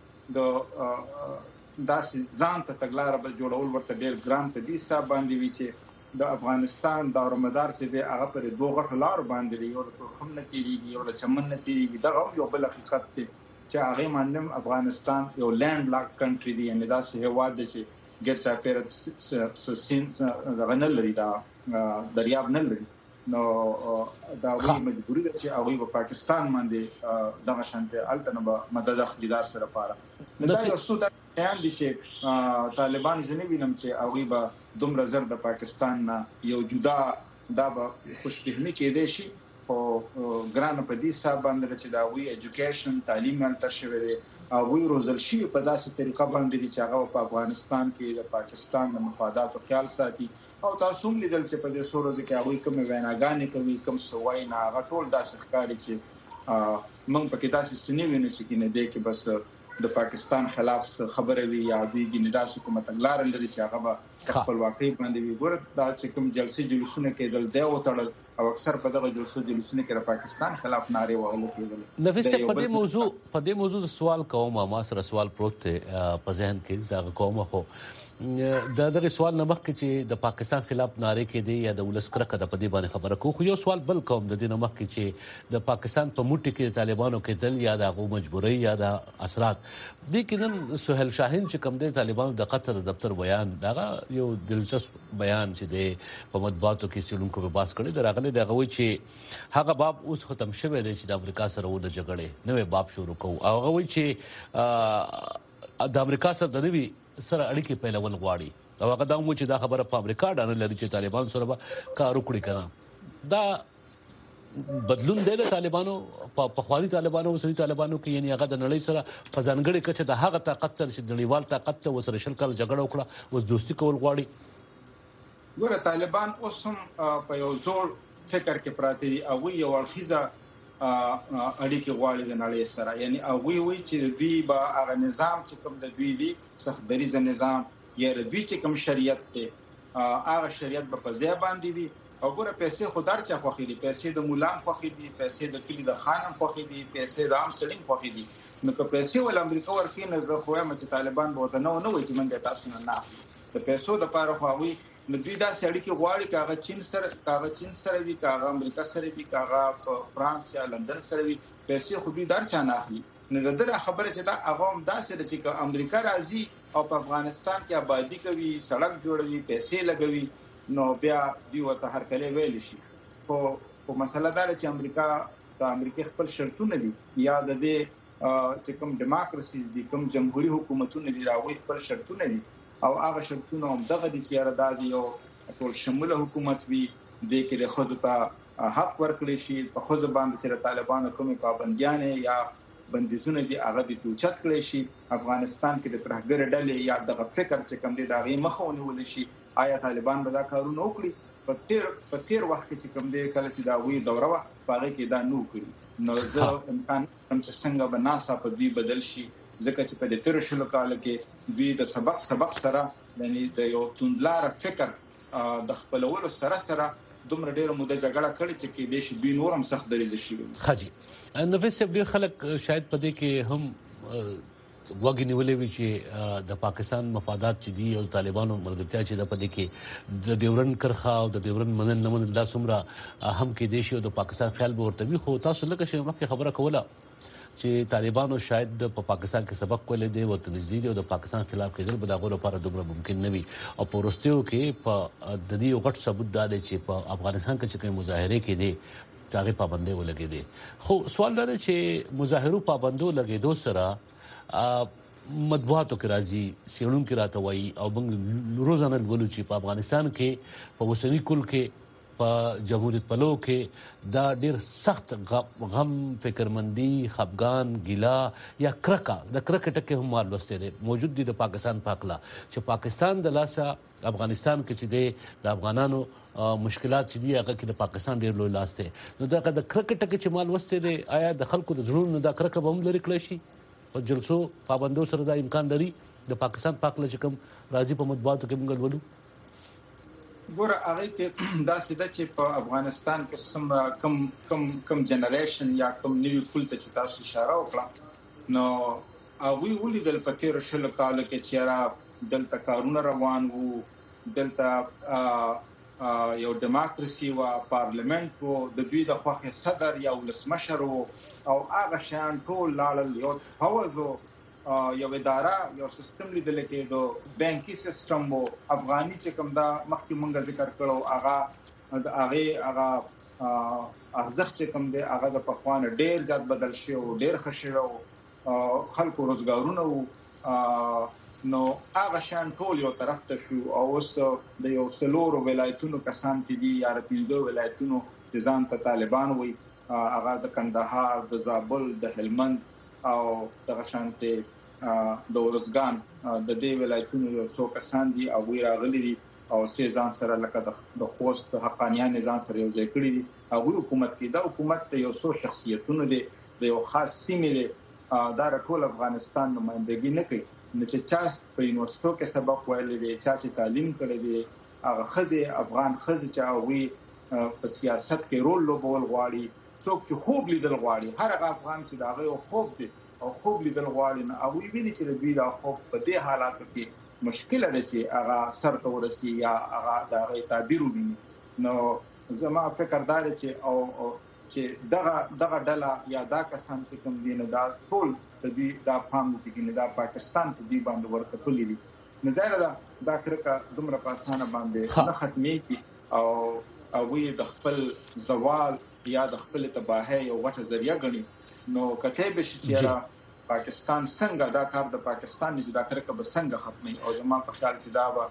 داسې ځان ته تګلار به جوړول ورته ډېر ګرام ته دي حساب باندې وی چې د افغانستان د رمضان چې د هغه پر دوه غټ لار باندې یو د هم نه تیریږي یو د چمن نه تیریږي دا یو بل حقیقت دی چې هغه مانم افغانستان یو لینډ لاک کنټری دی یعنی دا سه هواد دی چې ګرځا پیر سین دغه نه لري دا دریاب نه لري نو دا وی مجبوری ده چې هغه په پاکستان باندې دغه شانته الټنه مدد اخليدار سره پاره دا یو څه بیان دي چې طالبان ځنی وینم چې هغه به دومره زر د پاکستان نه یو جدا دا به خوشبینی کې دي شي او ګران په دې حساب باندې چې دا وی ایجوکیشن تعلیم انتر شوی دی او وی روزل شي په داسې طریقه باندې چې هغه په افغانستان کې د پاکستان د مفاداتو خیال ساتي او تاسو هم لیدل چې په دې سورو کې هغه کوم ویناګانې کوي کوم سوای نه هغه ټول داسې ښکاري چې موږ په کې داسې سنې وینو چې کې نه دی کې بس د پاکستان خلاف خبره وی یا د ګنیداس حکومت لار لري چې هغه په خپل واقعي باندې وی ګور دا چې کوم جلسې جلوسونه کېدل دی او تړل او اکثر په دغه جلسونه کې د پاکستان خلاف نارې وهل کېدل نفیس په دې موضوع سوال کوم ما سره سوال پروت په ذهن کې ځکه کوم خو دغه سوال نه مخکې چې د پاکستان خلاف نارې کې دی یا د ولس کرکه د پدی باندې خبره کوو خو یو سوال بل کوم د دې نه مخکې چې د پاکستان په موټي کې طالبانو کې دل یا د غو مجبوري یا د اثرات دي کې نن سہیل شاهین چې کوم دی طالبانو د قطر دفتر بیان دغه یو دلچسپ بیان چې دی په مطبوعاتو کې سیلونکو په باس کړي دراغله دغه وی چې هغه باب اوس ختم شوی دی چې د امریکا سره و د جګړې نوې باب شروع کوو هغه وی چې د امریکا سره د نوې سره اړیکې پیلول غواړي او هغه دا مو چې دا خبره په امریکا ډانه لري چې طالبان سره به کار وکړي کنه دا بدلون دی د طالبانو په خواري طالبانو او سړي طالبانو کې یعنی هغه د نړۍ سره په ځانګړي کچه د هغه طاقت سره چې نړیوال طاقت ته وسره شل کال جګړه وکړه اوس دوستي کول غواړي ګوره طالبان اوس هم په یو زوړ فکر کې پراته دي او یو اړخیزه اړیکې غواړي د نړۍ سره یعنی او وی چې دوی به هغه نظام چې کوم د دوی دی سخت دریزه نظام یا د دوی چې کوم شریعت دی هغه شریعت به په ځای باندې وي او ګوره پیسې خو درچا خوخي دي پیسې د مولان خوخي دي پیسې د کلی د خانم خوخي دي پیسې د عام سړي خوخي دي نو که پیسې ول امریکا ورکې نه زه خو هم چې طالبان به وته نه وي چې منګه تاسو نه د پیسو د پاره خو وي نو دوی دا سړي کې غواړي کاغه چین سره وي کاغه امریکا سره وي کاغه فرانس یا لندن سره وي پیسې خو دوی درچا نه اخلي نو دغه خبره چې دا هغه هم داسې چې امریکا راځي او په افغانستان کې آبادی کوي سړک جوړوي پیسې لګوي نو بیا دی وته هر کله ویل شي خو مسله دا چې د امریکا خپل شرطونه دي یا د دې چې کوم دیموکراسي دي کوم جمهوریت حکومتونه دي راوي خپل شرطونه دي او هغه شرطونه هم دغه دي چې راځي او ټول شموله حکومت وي د کې له خود ته حق ورکړي شي په خود باندې چې طالبانو کومي پابندیان یا بندیزونه دي هغه د توچت کړي شي افغانستان کې د ترهګر ډلې یا د فکر چې کوم دي دا غي مخونه ول شي آیا طالبان به دا کارونه وکړي په تیر وخت کې کوم دی کله چې دا وی دوره وا پاره کې دا نو کړی نو زه امکان هم چې څنګه به ناسا په دې بدل شي ځکه چې په دې تیر شلو کال کې دوی د سبق سره یعنی د یو توندلار فکر د خپلولو سره دومره ډیره موده جګړه کړې چې کې د شي دوی نورم سخت دریزه شي خاجي نفس ډیر خلک شاید په دې کې هم وګ نیولې وی چې د پاکستان مفادات چې دي او طالبانو ملګرتیا چې د پدې کې د ډیورن کرخه او د ډیورن منل نه منل دا سمره هم کې دیشي او د پاکستان خیال به ورته وي خو تاسو لکه چې مخکې خبره کوله چې طالبانو شاید په پاکستان کې سبق ولې دی او تنظیم او د پاکستان خلاف کېدل به دغه لپاره دومره ممکن نه وي او په ورستیو کې په د دې غټ ثبوت دا دی چې په افغانستان کې چې مظاهره کې دي هغه پابندي ولګې دي خو سوال دا چې مظاهرو پابندو لګېدو سره مطبوعاتو کې راځي سیړون کې راته وایي او موږ روزانه ولو چې په افغانستان کې په وسنی کل کې په جمهوریت پلو کې دا ډیر سخت غم فکرمندي خفګان ګیلا یا کرکا د کرکټ کې هم مال وسته دي موجود دي د پاکستان پاکلا چې پاکستان د لاسه افغانستان کې چې دي د افغانانو مشکلات چې دي هغه کې د پاکستان ډیر لوی لاس دی نو دا د کرکټ کې چې مال وسته دي آیا د خلکو د ژوند د کرکه به هم لري کړی شي او جلسو پابندو سره دا امکان لري د پاکستان پاکله چې کوم راځي په مطبوعاتو کې موږ ولو ګوره هغه کې دا سیده چې په افغانستان کې کم جنریشن یا کم نیو کول ته چې تاسو اشاره وکړه نو هغه ولیدل په تیر شل کال کې چې را دلته کارونه روان وو دلته یو دیموکراسي او پارلیمنت وو د دوی د خوخه صدر یا ولسمشر وو او هغه شان ټول لاړل یو حوزو یو اداره یو سیستم لیدل کېدو بانکي سیستم وو افغاني چې کوم دا مخکې مونږ ذکر کړو هغه ارزښت چې کوم دی هغه د پخوانه ډیر زیات بدل شي او ډیر خشره او خلکو روزګارونه وو نو هغه شان ټول یو طرف ته شو او اوس د یو سلورو ولایتونو کسان چې دي یا د 15 ولایتونو ځان ته طالبان وي هغه د کندهار د زابل د هلمند او د غشانته د ورزګان د دې ولایتونو یو څو کسان دي او وی راغلي دي او سه ځان سره لکه د خوست حقانيان ځان سره یو ځای کړی دي او حکومت کې دا حکومت ته یو څو شخصیتونه دي د یو خاص سیمې دي دا ټول افغانستان نمائندګي نه کوي نو چې چا په یونیورسيټو کې سبق ویلي دي چې تعلیم کړی دي هغه خزه افغان خزه چې وی په سیاست کې رول لوبول غواړي څوک چې خوب لیدل غواړي هر هغه افغان چې دا غو خوب دي او خوب لیدل غواړي نو او ویني چې دوی دا خوب په دې حالاتو کې مشکل ده چې هغه سر ته ورسي یا هغه دا غي تعبیر ویني نو زما فکر دا چې او چې دغه ډله یا دا کسان چې کوم دي نه دا ټول د دې دا فهم چې دا پاکستان ته دی باندې ورته کولې دي نظر دا کرکه دومره په اسانه باندې نه ختمي کی او وی د خپل زوال یا د خپل تباہی یو غټه ذریعہ غني نو کته به چې پاکستان څنګه دا کار د پاکستان چې دا کرکه به څنګه ختمي او زما په خیال چې دا به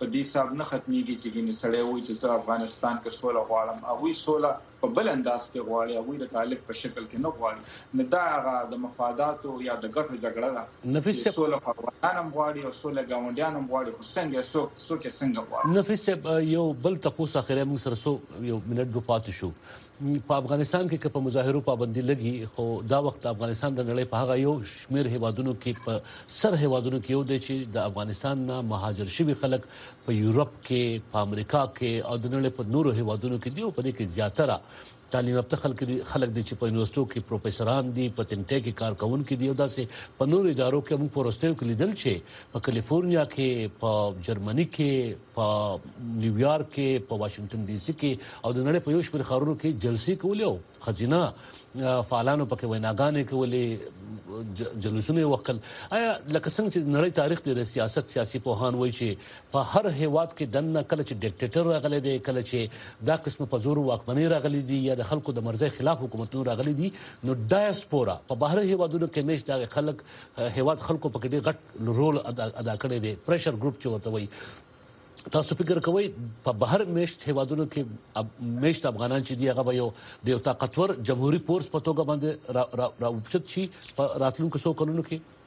په دې حساب نه ختميږي چې ګینه سړی وایي چې افغانستان کې سوله غواړم او سوله په بل انداز کې غواړي او د طالب په شکل کې نه غواړي نه دا هغه د مفاداتو یا د ګټو جګړه ده نفیس سوله افغانان غواړي او سوله ګاونډیان غواړي خو څنګه غواړي نفیس یو بل تاسو اخیرا موږ سره یو منټ د پاتې شو په افغانستان کې په مظاهرو پابندي لګي خو دا وخت افغانستان د نړۍ په هغه یو شمیر هیوادونو کې په سر هیوادونو کې یو دی چې د افغانستان نه مهاجر شوي خلک په یورپ کې په امریکا کې او د نړۍ په نورو هیوادونو کې دی او په دې کې زیاتره تعلیم یافته خلک دي چې په یونیورسيټو کې پروفیسوران دي په تنټه کې کارکونکو دي او داسې په نورو ادارو کې موږ پروستیو کې لیدل چې په کالیفورنیا کې په جرمني کې په نیویارک کې په واشنگټن ډي سي کې او د نړۍ په یو شمېر ښارونو کې جلسې کولې خزینه فعالانو پکې ویناګانې کولې جلوسونه وکړل آیا لکه څنګه چې نړۍ تاریخ د سیاسي پوهان وایي چې په هر هیواد کې دنه کله چې ډیکټیټر راغلی دی کله چې دا قسم په زور واکمنۍ راغلي دي یا د خلکو د مرزي خلاف حکومتونو راغلي دي نو ډایسپورا په بهر هیوادونو کې مش دا خلک هیواد خلکو پکې ډېر غټ رول ادا کړی دی پریشر ګروپ چې ورته وایي تاسو فکر کوئ په بهر میشت هیوادونو کې میشت افغانان چې دی هغه یو د طاقتور جمهوریت فورس په توګه باندې راوچت شي په راتلونکو څو کلونو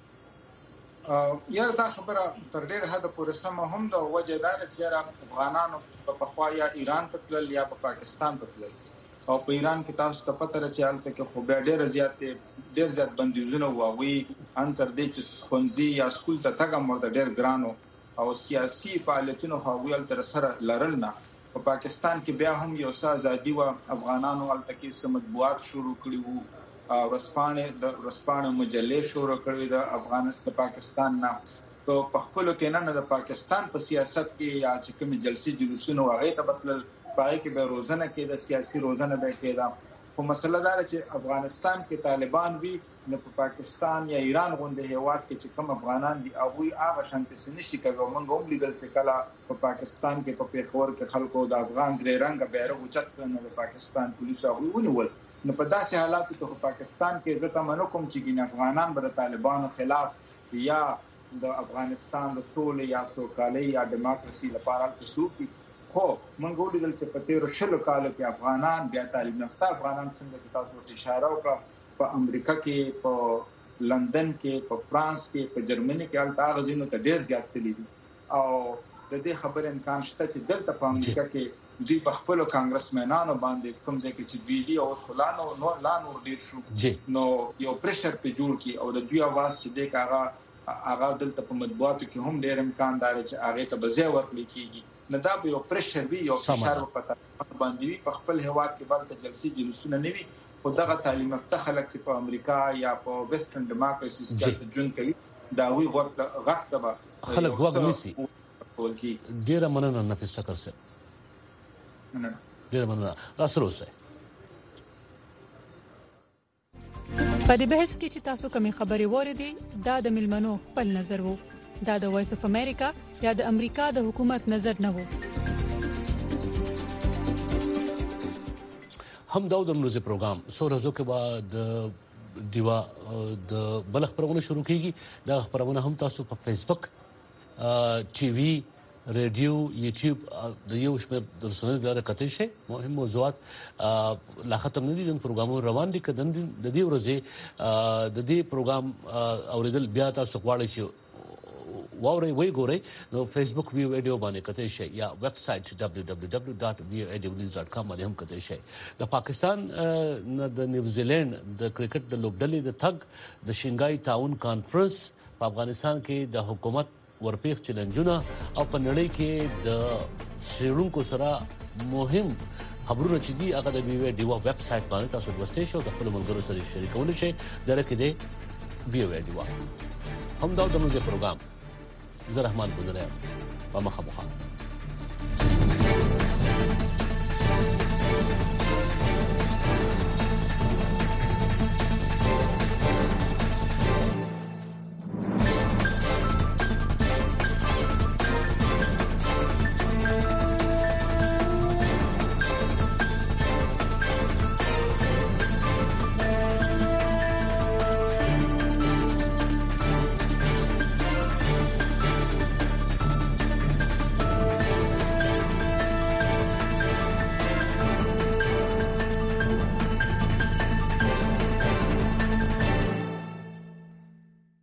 کې یا دا خبره تر ډېر حد پورې سم هم د وجدار چې افغانانو په خوا یا ایران ته تلل یا په پاکستان ته تلل او په ایران کې تاسو ته پته راځي چې کې خو ډېر زیات بندیزونه واوي ان تر دې چې خونځي یا سکول ته تګ مرده ډېر ګرانو او سیاسي فعالیتونو هاویل تر سره لرل نه په پاکستان کې بیا هم یو څه ازادي و افغانانو الته کې سم مطبوعات شروع کړي وو رسپانه مجلې شروع کړې د افغانستان پاکستان نه په خپل کې نه د پاکستان په سیاست کې یا چې کوم جلسې جلوسونه هغه ته بدل پای کې به روزنه کې د سیاسي روزنه به کېده خو مسله دا چې افغانستان کې طالبان وی نه په پاکستان یا ایران غونډه هیواد کې چې کوم افغانان دي او وی هغه شانتي سنشي کوي موږ هم لیدل چې کله په پاکستان کې په پیښور کې خلکو د افغان درې رنګ بیرغ اوچت کړل د پاکستان پولیسو هغه ونیول نو په داسې حالاتو کې په پاکستان کې زه منو کوم چې ګین افغانان به د طالبانو خلاف یا د افغانستان د سولې یا سوکالۍ یا دیموکراسي لپاره تسوقي خو مونږ ولیدل چې په تیر شلو کالو کې افغانان بیا تعلیم یافته افغانان څنګه تاسو ته اشاره وکړه په امریکا کې په لندن کې په فرانس کې په جرمني کې البته غزینو ته ډیر زیات تللی دي او د دې خبر امکان شته چې دلته په امریکا کې دوی په خپل کانګرسمنانو باندې کوم ځای کې چې دوی دی او خلانو نو لانو ډیر شو نو یو پریشر په جوړ کی او د دوی आवाज چې د هغه دلته په مطبوعاتو کې هم ډیر امکان دار چې هغه ته بځای ورکړي کیږي نه دا به یو پریشر وی یو فشار په باندې په خپل هواد کې بلته جلسي جلوسونه نه وي خو دغه تعلیم یافته خلک چې په امریکا یا په ویسټرن ډیموکراسي کې جون کوي دا وی وخت غټه خلک وګ نسی ډیر مننه نفیس ټکر سره ډیر مننه تاسو اوسئ په دې بحث کې چې تاسو کومې خبرې وریدي دا د ملمنو خپل نظر وو دا د وایس اف امریکا یا د امریکا د حکومت نظر نه وو هم دا د موزه پروګرام سورزو کې بعد دیوا د بلخ پروګرام شروع کیږي دا خبرونه هم تاسو په فیسبوک ټي وي رادیو یوټیوب د یو شمېر د رسنیو لپاره کتل شي مهم موضوعات لا ختم نه دي د پروګرامونو روان دي کدن د دې ورځې د دې پروګرام اوریدل بیا تاسو غواړئ چې واوري وی ګورئ نو فیسبوک ویو ویډیو باندې کتل شي یا ویب سټ www.voanews.com باندې هم کتل شي د پاکستان د نیوزیلند د کرکټ د لوبډلې د تګ د شنګای تعاون کانفرنس په افغانستان کې د حکومت ورپیښ چیلنجونه او په نړۍ کې د شریلونکو سره مهم خبرونه چې دي هغه د ویډیو ویب سټ باندې تاسو ولستئ شئ او د خپل ملګرو سره شریکول شئ درکې دی ویډیو هم دا د موزه پروګرام زه رحمان بندر یم په مخه